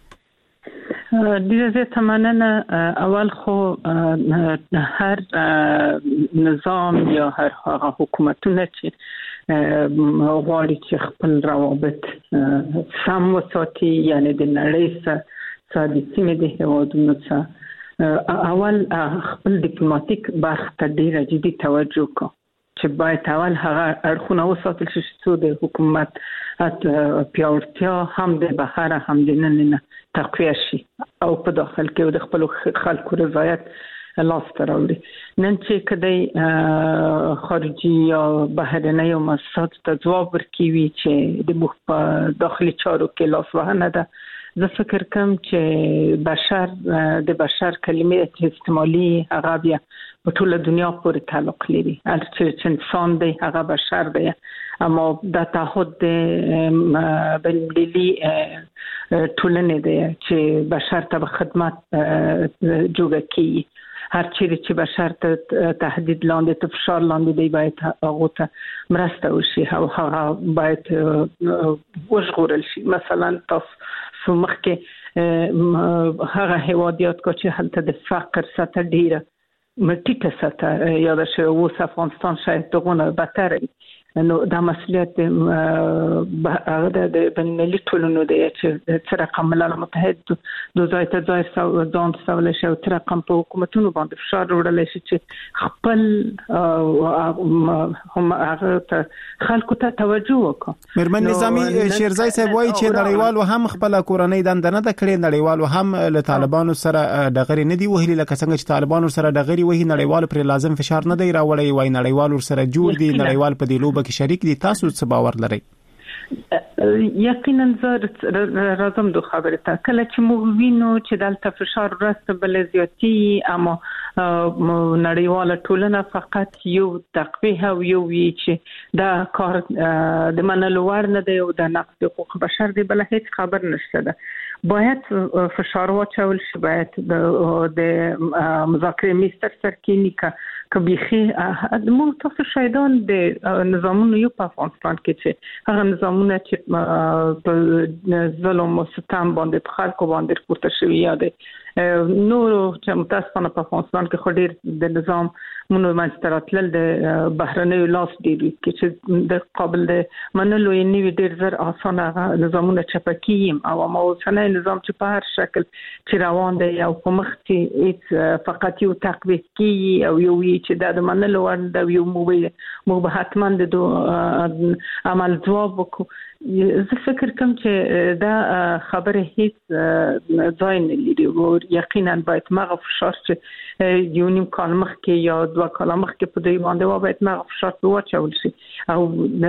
ډیره تمننه اول خو هر نظام یا هر هغه حکومتونه چې غواړي چې خپل روابط سم وساتي یعنی د نړۍ سره د سیمې د هیوادونو سره اول خپل ډیپلوماټیک برخه ته ډیره جدي توجه کوي چې باید اول هغه اړخونه وساتل شي چې د حکومت پیاوړتیا هم د بهر هم د نن تقویه شي او په داخل کې د خپل خلکو رضایت لاس ته راوړي نن چې کدی خارجي یا بهرنۍ مؤسسات ته ځواب ورکوي چې د داخلي چارو کې لاس وهنه ده زه فکر کوم چې د بشر کلمې استعمالي هغه بیا په ټوله دنیا پورې تعلق لري چې انسان دی هغه بشر دی اما د تعهد بین‌المللي ټولنې دی چې بشر ته خدمت جوړ کړي هر چیرې چې بشر ته تهدید لاندې ته فشار لاندې دی باید هغه ته مرسته وشي او هغه باید وژغورل شي مثلا تاسو مخکې هغه هیوادیات کو چې هلته د فقر سطح ډیره مټیکه سطح یا د اوس افغانستان شاید دغونه بدتر نو دا مسؤلیت هغه د بین‌المللي ټولنو دی چې تر رقم ملل متحد د ځای ته ځای ځان سوال شي او تر رقم په حکومتونو باندې فشار وړل شي چې خپل هم هغه ته خلکو ته توجه وکړي میرمن نظامی شیرزای صاحب وایي چې نړیوالو هم خپل کورنۍ دنده نه کړې نړیوالو هم له طالبانو سره ډغري نه دی وهلي لکه څنګه چې طالبانو سره ډغري وهي نړیوالو پر لازم فشار نه دی راوړی وای نړیوالو سره جوړ دي نړیوال په دې لوبه کې شریک دي تاسو څه باور لرئ یقینا راځم د خبره ته کله چې موږ وینو چې دلته فشار ورسته بل زیاتی اما نړیواله ټولنه فقط یو تقویه او یو چې دا کار د منلو وړ نه دی او د نقض حقوق بشر دی بل هیڅ خبر نشته ده باید فشار واچول شي باید د مذاکره میستر سرکینی که بیخي موږ تاسو شاهدان د نظامونو یو په افغانستان کې چې هغه نظامونه چې په ظلم او ستم باندې په خلکو باندې پورته شوي یا د نور چې متاسفانه په افغانستان کې خو ډېر د نظام مونږ منځتراتل د بهرنیو لاس دی چې د قابل د منلو یې نیو ډېر زر اسانه نظامونه چپکیم او ما اوسنۍ نظام چې په هر شکل چې روان دی او په مخ کې فقط یو تقویه کی او یو چې د منلو ور د یو مو به حتما د عمل جواب وکړو زه فکر کوم چې دا خبره هیڅ ځای نه لري او یقینا باید مغه فشار چې یو نیم کال مخکې یا 2 کال مخکې په دې باندې باید مغه فشار واچول شي او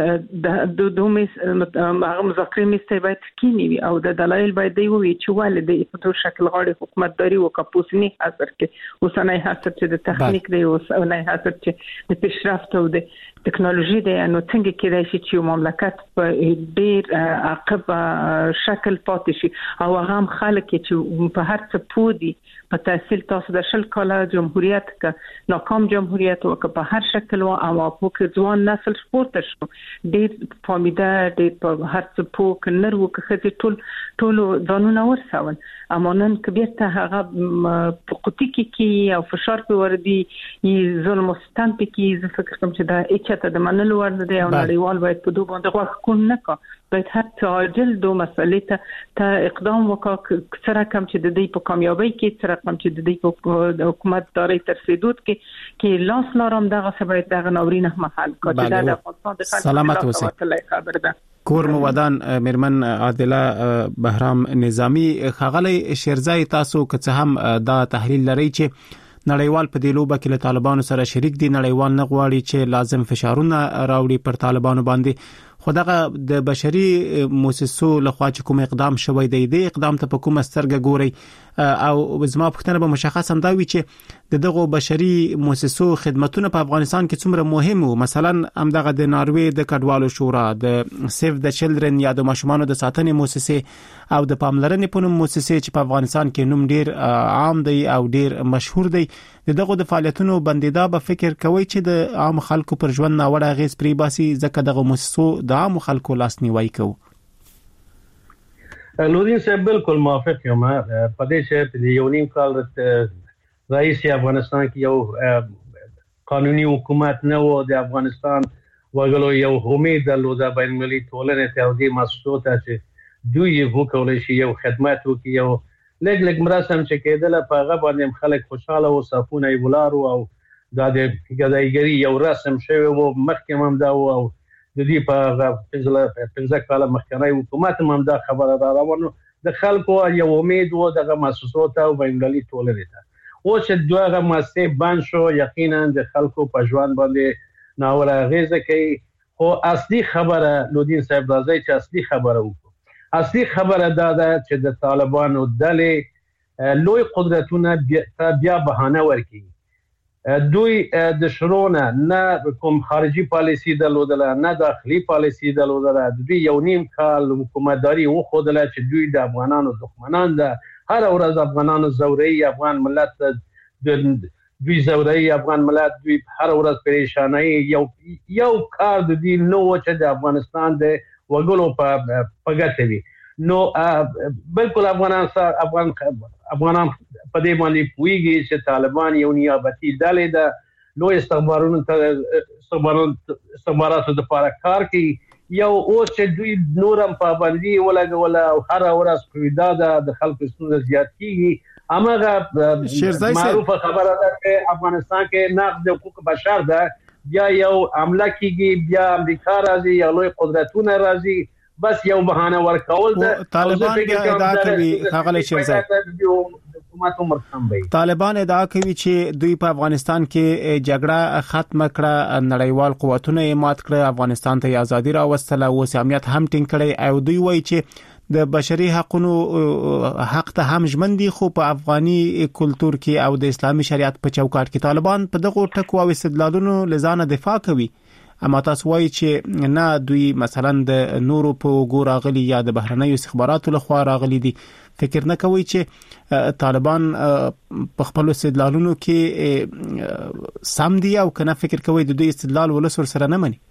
د هغه مذاکره میسته باید کینی او د دلایل باید دی وي چې ولې د په شکل غاړي حکومتداري او کاپوسنی حاضر کې اوسنۍ حاصل چې د تخنیک دی او اوسنۍ حاصل چې د پیشرفت او د ټکنالوژي دی نو څنګه کېدای شي چې مملکت په ډیر عقب شکل پاتې شي او هغه هم خلک چې په هر څه پودي په تحصیل تاسو د شل کاله جمهوریت ک ناکام جمهوریت او په هر شکل او په کې ځوان نسل سپورت شو ډیر فامیده ډیر په هر څه پو کنر وکړي ټول ځانونه ورسول اما نن کبیرته هغه په قطی کې او فشار په وردی ظلم او ستم کې زه فکر کوم چې دا ته د منلو ور نه دی او نړیوال باید په دوه باندې غوښتل نه کا باید هر عاجل دوه مسلې ته اقدام وکړي سره کم چې د دې په کامیابی کې سره کم چې د دې په حکومت داري ترسیدوت کې لاس لارم دغه سبب دغه نورینه محل کړي دا د افغانستان د سلامت اوسئ خبر ده کور مو ودان مرمن عادله بهرام نظامی خغلی شیرزای تاسو که هم دا تحلیل لري چې نړیوال په دې لوبه کې له طالبانو سره شریک دي نړیوال نه غواړي چې لازم فشارونه راوړي پر طالبانو باندې خدغه د بشري مؤسسو لخوا چې کوم اقدام شوی دی د اقدام ته په کومه سترګه ګوري او زما پوښتنه به مشخصا دا وي چې دغه بشري مؤسسو خدماتونه په افغانستان کې څومره مهم وو مثلا همدغه د ناروې د کډوالو شورا د سیف د چلډرن یا د ماشومانو د ساتنې مؤسسه او د پاملرنې په نوم مؤسسه چې په افغانستان کې نوم ډیر عام دی او ډیر مشهور دی دغه د فعالیتونو بندیدا به فکر کوي چې د عام خلکو پر ژوند ناوړه غیز پری باسي ځکه دغه مؤسسو د عام خلکو لاسنیوي کوي نورین صاحب بالکل موافق یم په دې چې په یو نیم کال رئیس افغانستان کې یو قانوني حکومت نه و د افغانستان وګړو یو امید درلوده بین المللي ټولنې ته او د مسؤلو ته چې دوی وکولای شي یو خدمات وکړي یو لګ مراسم چې کېدل په هغه باندې خلک خوشاله او صفونه یې ولارو او دا د ګدایګری یو رسم شوی وو مخکې هم دا او د دې په 15 کال مخکنی حکومت هم دا خبره را روانه د خلکو یو امید وو دغه مسؤلو ته او بین المللي ټولنې ته او چې دوه مسته بند شو یقینا د خلکو په ژوند باندې ناوړه غیزه کوي خو اصلي خبره لودین صاحب راځي چې اصلي خبره وکړو اصلي خبره دا ده چې د طالبانو ډلې لوی قدرتونه بیا بهانه ورکړي دوی د شرونه نه کوم خارجي پالیسي درلودله نه داخلي پالیسي درلودله دوی یو نیم کال حکومتداري وښودله چې دوی د افغانانو دښمنان ده هر ورځ افغانانو زوري افغان ملت دوی زوري افغان ملت دوی هر ورځ پریشانای یو کار د دې نو چې د افغانستان د وګړو په ګټه وي نو بالکل افغانان په دې باندې پويږي چې طالبان یو نیابتي ډلې ده نو استخباراتو د لپاره کار کوي یو او چې دوی نورم پابندي ولګول او هر ورځ پیدا ده د خلکو ستونزې زیات کیږي اماغه معروفه خبره ده چې افغانستان کې نقض حقوق بشر ده بیا یو عمله کیږي بیا امریکا راځي یا لوی قدرتونه راځي بس یو بهانه ورکول ده. طالبان ادعا کوي هغه شیرزای طالبان ادعا کوي چې دوی په افغانستان کې جګړه ختم کړه، نړیوال قوتونه یې مات کړ، افغانستان ته ازادي راوستله او امنیت هم ټینګ کړي، او دوی وایي چې د بشري حقوقو حق ته هم ژمن دي، خو په افغاني کلچر کې او د اسلامي شریعت په چوکاټ کې طالبان په دغه ټکو او استدلالونو لزانه دفاع کوي. اما تاسو وایي چې نه دوی مثلا د نورو په ګور راغلي یا د بهرنیو استخباراتو لخوا راغلي دي، فکر نه کوي چې طالبان په خپل استدلالونو کې سم دي او کنه فکر کوي د دوی استدلال ولسور سره نه مني؟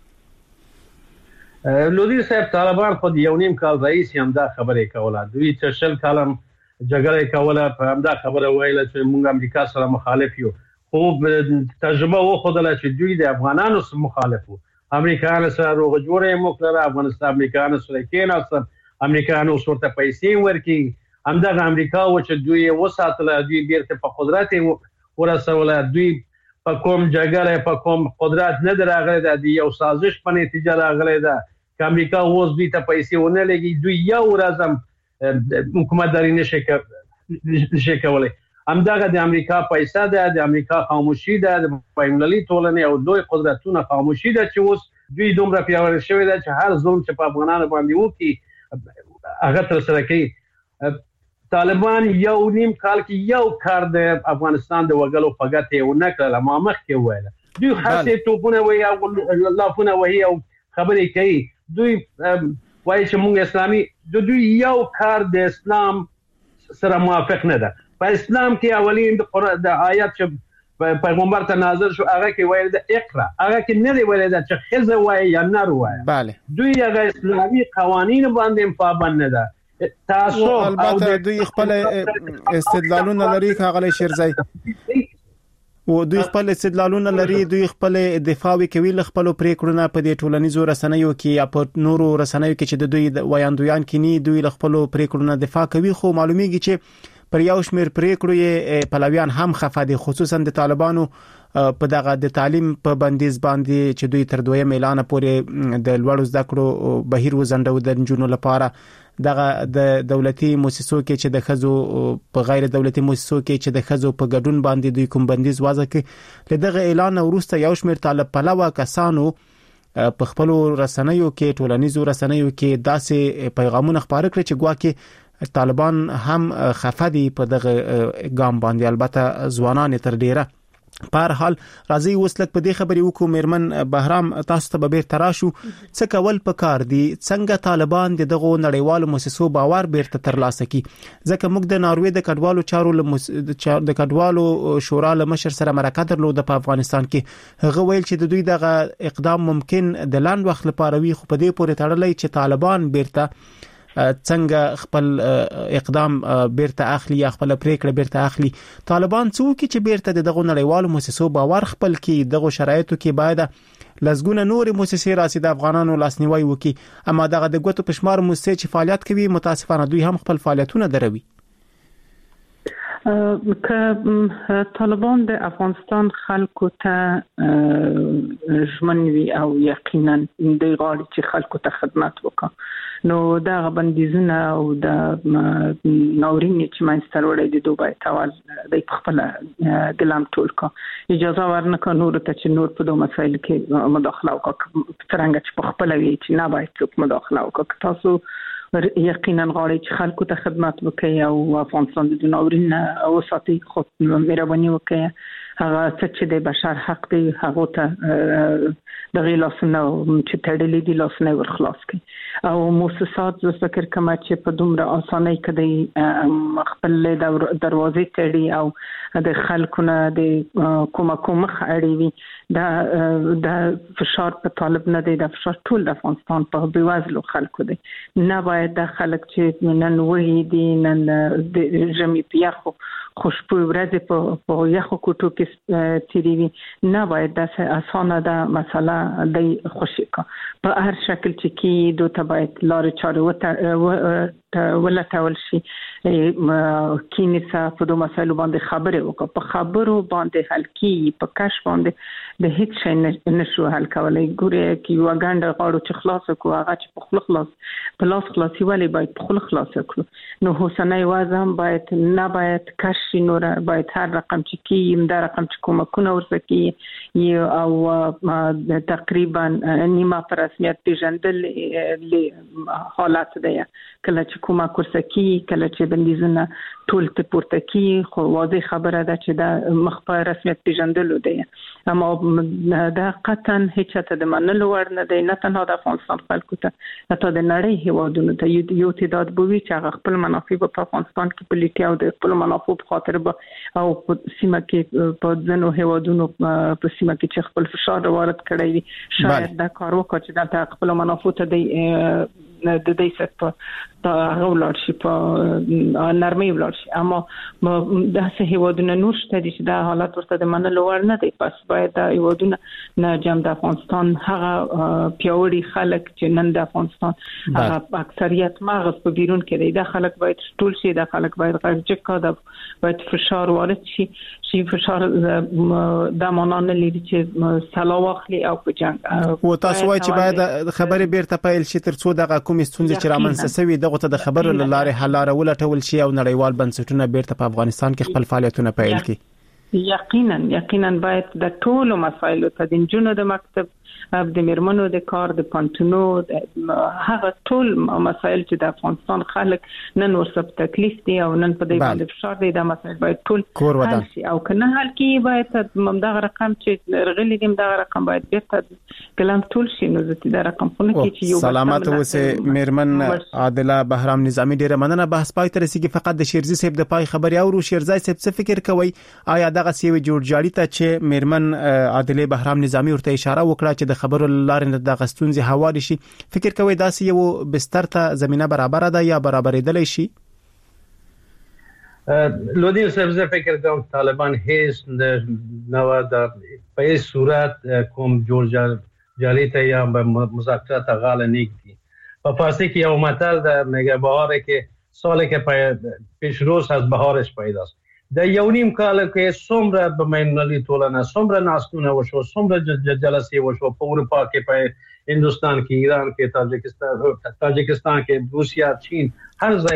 لودي صاحب طالبان خو یو نیم کال رئیس هم دا خبره کوله، دوی چې شل کالم جګړه کوله په همدا خبره ویله چې موږ امریکا سره مخالف یو، خو تجربه وښودله چې دوی د افغانانو سره مخالف وو. امریکایانو سره روغ جوړه موکړه، افغانستان امریکایانو سره کېناستل، امریکایانو ورته پیسې ورکړي، همدغه امریکا و چې دوی وساتله، دوی بیرته په قدرت ورسوله. دوی په کوم جګړه په کوم قدرت نه راغلی ده، د یو سازش په نتیجه راغلی ده. که امریکا اوس دوی ته پیسې ونه لګي، دوی یو ورځ هم حکومتداري نشي کولی. همدغه د امریکا پیسې ده، د امریکا خاموشي ده، د بین‌المللي ټولنې او دوی قدرتونه خاموشي ده چې اوس دوی دومره پیاوړي شوی ده چې هر ظلم چې په افغانانو باندې وکړي هغه تر سره کوي. طالبان یو نیم کال کې یو کار د افغانستان د وګړو په ګټه ونه کړل، ما مخکې ویل دوی خاصه توپونه وي او لافونه وهي او خبرې کوي. دوی وایي چې موږ اسلامي، دوی یو کار د اسلام سره موافق نه ده. په اسلام کې اولین د آیات چې پیغمبر ته نازل شو هغه کې ویل د اقرا، هغه کې نه دی ویل چې خزه وایي یا نر وایي. بله دوی هغه اسلامي قوانین باندې پابند نه ده. تاسو البته دوی خپل استدلالونه لري هغه شیرزای او دوی خپل استدلالونه لري، دوی خپل دفاع کوي له خپل پریکړونه په دې ټولنیزو رسنیو کې یا په نورو رسنیو کې چې د دوی وایاندویان کې دوی له خپل پریکړونه دفاع کوي، خو معلومیږي چې پر یو شمیر پریکړو یې پلویان هم خفه دي، خصوصا د طالبانو په دغه د تعلیم په بندیز باندې چې دوی تر دویم اعلان پورې د لوړو زده کړو بهیر وزندو د جنونو لپاره دغه د دولتي مؤسسو کې چې د خزو په غیر دولتي مؤسسو کې چې د خزو په ګډون باندې دوی کوم بندیز وضع کړي. لدغه اعلان وروسته یو شمیر طالب پلوه کسانو په خپل رسنیو کې ټولنیزو رسنیو کې داسې پیغامونه خپاره کړي چې ګواکې طالبان هم خفه دي په دغه ګام باندې. البته ځوانان تر ډیره په هر حال راځي وسلک په دې خبرې وکړو. مېرمن بهرام تاسو ته به تراشو څه کول پکار دي، څنګه طالبان دغه نړیوالو مؤسسو باور بیرته ترلاسه کړي، ځکه موږ د ناروې د کډوالو چارو د کډوالو شورا له مشر سره مرکه درلوده په افغانستان کې. هغه ویل چې د دوی دغه اقدام ممکن د لاند وخت لپاره وي، خو په دې پورې تړلې چې طالبان بیرته څنګه خپل اقدام بیرته اخلي یا خپل پریکړه بیرته اخلي. طالبان څوک چې بیرته دغه نړیوالو مؤسسو باور خپل کې دغه شرایطو کې باید لزګونه نور مؤسسې راسي د افغانانو لاسنیوي وکي، اما دغه د ګوتو پشمار مؤسسې چې فعالیت کوي متاسفانه دوی هم خپل فعالیتونه دروي. که طالبان د افغانستان خلکو ته ژمن وي او یقینا د غاړي چې خلکو ته خدمت وکړي، نو دا بندیزونه او د ناورین چې ماینستر وړي د دوبای تاول د خپل ګلام ټول کا اجازه ورنکړه نور ته چې نور په دوه مسایل کې مداخله وکړي، څنګه چې په خپل وی چې نه باید څوک مداخله وکړي. تاسو یقینا غواړي چې خلکو ته خدمت وکړي او افغانستان د ناورین او ساتي خو مهرباني وکړي. هغه چې د بشر حق دی هغه ته د غلاسنه چې تړلې دي لاسنه ورخلاص کړي او مؤسسات زه فکر کوم چې په دومره اسانۍ کې خپل دروازې تړي او د خلکو نه د کومه مخ اړوي. دا فشار په طالب نه دی، دا فشار ټول د افغانستان په بیوازلو خلکو دی. نه باید د خلک چې نن وਹੀ دي نن د جمعي پیاخو خوشبو ورځ په یخو کوټو کې تیریوي، نه باید داسې اسانه ده مسله دی خوشی کا په هر شکل چې کې دوی ته باید لارې چارې ولټول شي کینیسا په دوه مسایلو باندې خبره وکړه په خبرو باندې حل کی په کش باندې د هیڅ شي نشو حل کولای ګوره کی وګاند غواړو چې خلاص کو هغه چې په خپل خلاص په لاس خلاصي والی باید په خپل خلاص کړو نو حسنای وازم باید نه باید کش نور باید هر رقم چې کی دا رقم چې کومکونه ورسکی او تقریبا نیمه پر رسمیت پیژندل حالات دی کله چې کومه کورسکی کله چې بندیزونه ټول ته پورته کی خو واضح خبره ده چې دا مخ په رسمیت پیژندل دی اما دا قطعا هیڅ ته د منلو وړ نه دی نه تنها د افغانستان خلکو ته حتی د نړۍ هیوادونو ته یو تعداد بوي چې خپل منافع په افغانستان کې پلیټي او د خپل منافع په خاطر او په سیمه کې په ځنو هیوادونو په سیمه کې چې خپل فشار وارد کړی وي شاید دا کار وکړي چې دا خپل منافع ته د دې ست په غوړ شي په نرمي ولاړ شي اما د هیوادونو نوشته دي چې دا حالت ورته د منلو وړ نه دی پس باید د هیوادونو نه جام د افغانستان هغه پیاوړي خلک چې نن د افغانستان هغه اکثریت مغز په بیرون کې دی دا خلک باید ټول شي دا خلک باید غږ کړه باید فشار وارد شي فشار د مانان لري چې سلا واخلي او په جنگ و تاسو وایي چې باید خبرې بیرته پیل شي ترڅو دغه کوم ستونزې چې رامنځته شوي دغه ته د خبرو لاره حل لاره ولټول شي او نړیوال بنسټونه بیرته په افغانستان کې خپل فعالیتونه پیل کړي یقینا باید د ټولو مسایلو ته د جنونو د مکتب د میرمنو د کار د پانتونو هغه ټول مسایل چې د افغانستان خلک نن ورسره تکلیف دي او نن په دې باندې فشار دي دا مسایل باید ټول حل شي او کنه حل کی باید دغه رقم چې رغلی دیم دغه رقم باید بیرته کلام ټول شي نو زه دا رقم خو نه کی چې یو سلامات اوسه میرمن عادله بهرام نظامی ډیره مننه بحث پای تر رسیدي فقط د شیرزي صاحب د پای خبري او شیرزي صاحب څه فکر کوي آیا دغه سیوی جوړجاړی ته چې میرمن عادله بهرام نظامی ورته اشاره وکړه چې د خبرو لارې د غستونځي حواله شي فکر کوي دا یو بستر ته زمينه برابر ده یا برابرېدل شي لودي صاحب فکر کوم طالبان هیڅ نو د په صورت کوم جوړجاړی ته یا مذاکرات غاله نګدي په فارسی کې یو متل د میگه بهاره کې سال که پیش روز از بهارش پیداست د یو نیم کال کې څومره په مینلي ټولنه څومره ناستونه وشو څومره جلسې وشو په اروپا کې په هندستان کې ایران کې تاجکستان کې روسیا چین هر ځای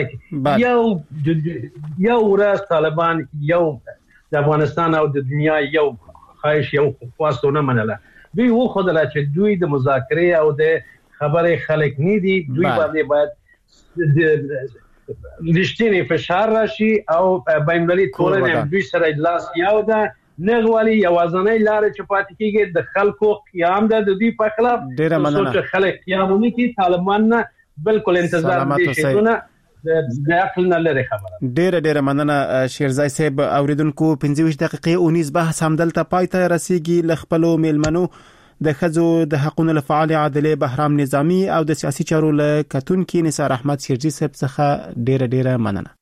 کې یو ورځ طالبان یو د افغانستان او د دنیا یو خواهش یو خواستونه منله دوی و خدای چې دوی د مذاکره او د خبرې خلک نه دي دوی باندې باید رښتینی فشار راشي او بینالمللي ټولنه دوی سره اجلاس یو ده نغوالي یوازنۍ لار چې پاتې کیږي د خلکو قیام ده د دوی په خلاف چې خلک قیامونه کی طالبان نه بالکل انتظار دي شيونه د عقل نه لري خبره ډیره مننه شیرزای صاحب اوریدونکو 15 دقیقې 19 بحث همدلته پای ته رسیدي لخپلو میلمنو د خزو د حقوقو لفعال عادله بهرام نظامی او د سیاسي چارو لکتونکو نثار احمد شیرجی صاحب څخه ډیره مننه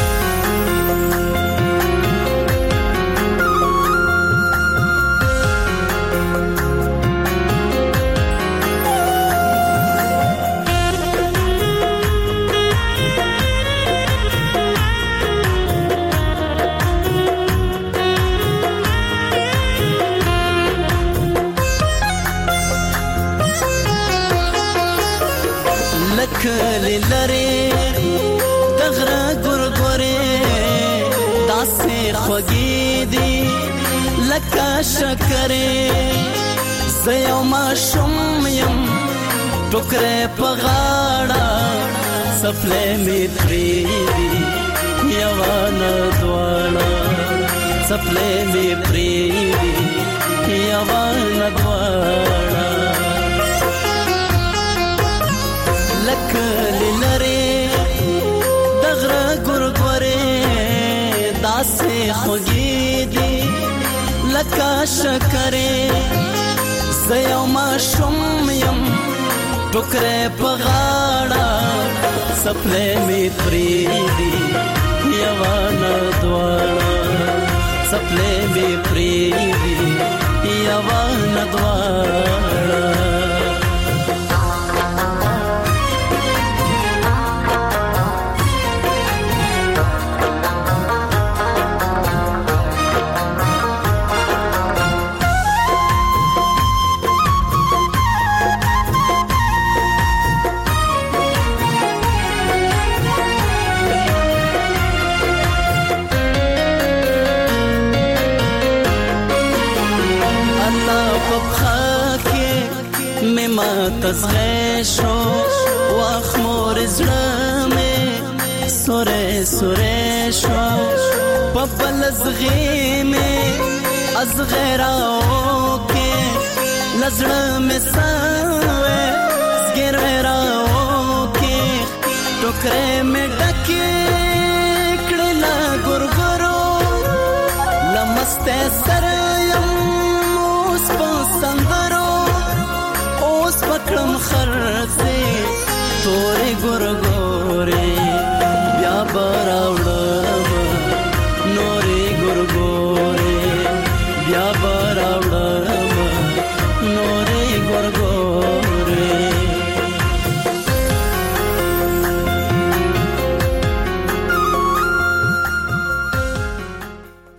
شکرې زيو ما شوم يم ټوکرې پغاړه سپلې می پری یوانه دواړه سپلې می پری یوانه دواړه لکه لری دغره ګورګورې داسې خوږې دي لکه شکرې زيو ما شوم يم ټوکرې پغاړه سپلې می پری یوانه دواړه سپلې می پری یوانه دواړه تزغه شو واخمور زړه سوره سوره شو پبل زغی میں از غیراو کے لزړه میں سوے سګر غیراو کے ټوکره میں ډکه کړلا ګورګورو لمسته سریم اوس پسندرو اوس پکړم خرڅه تورې ګورګورې بیا براوړم نورې ګورګورې بیا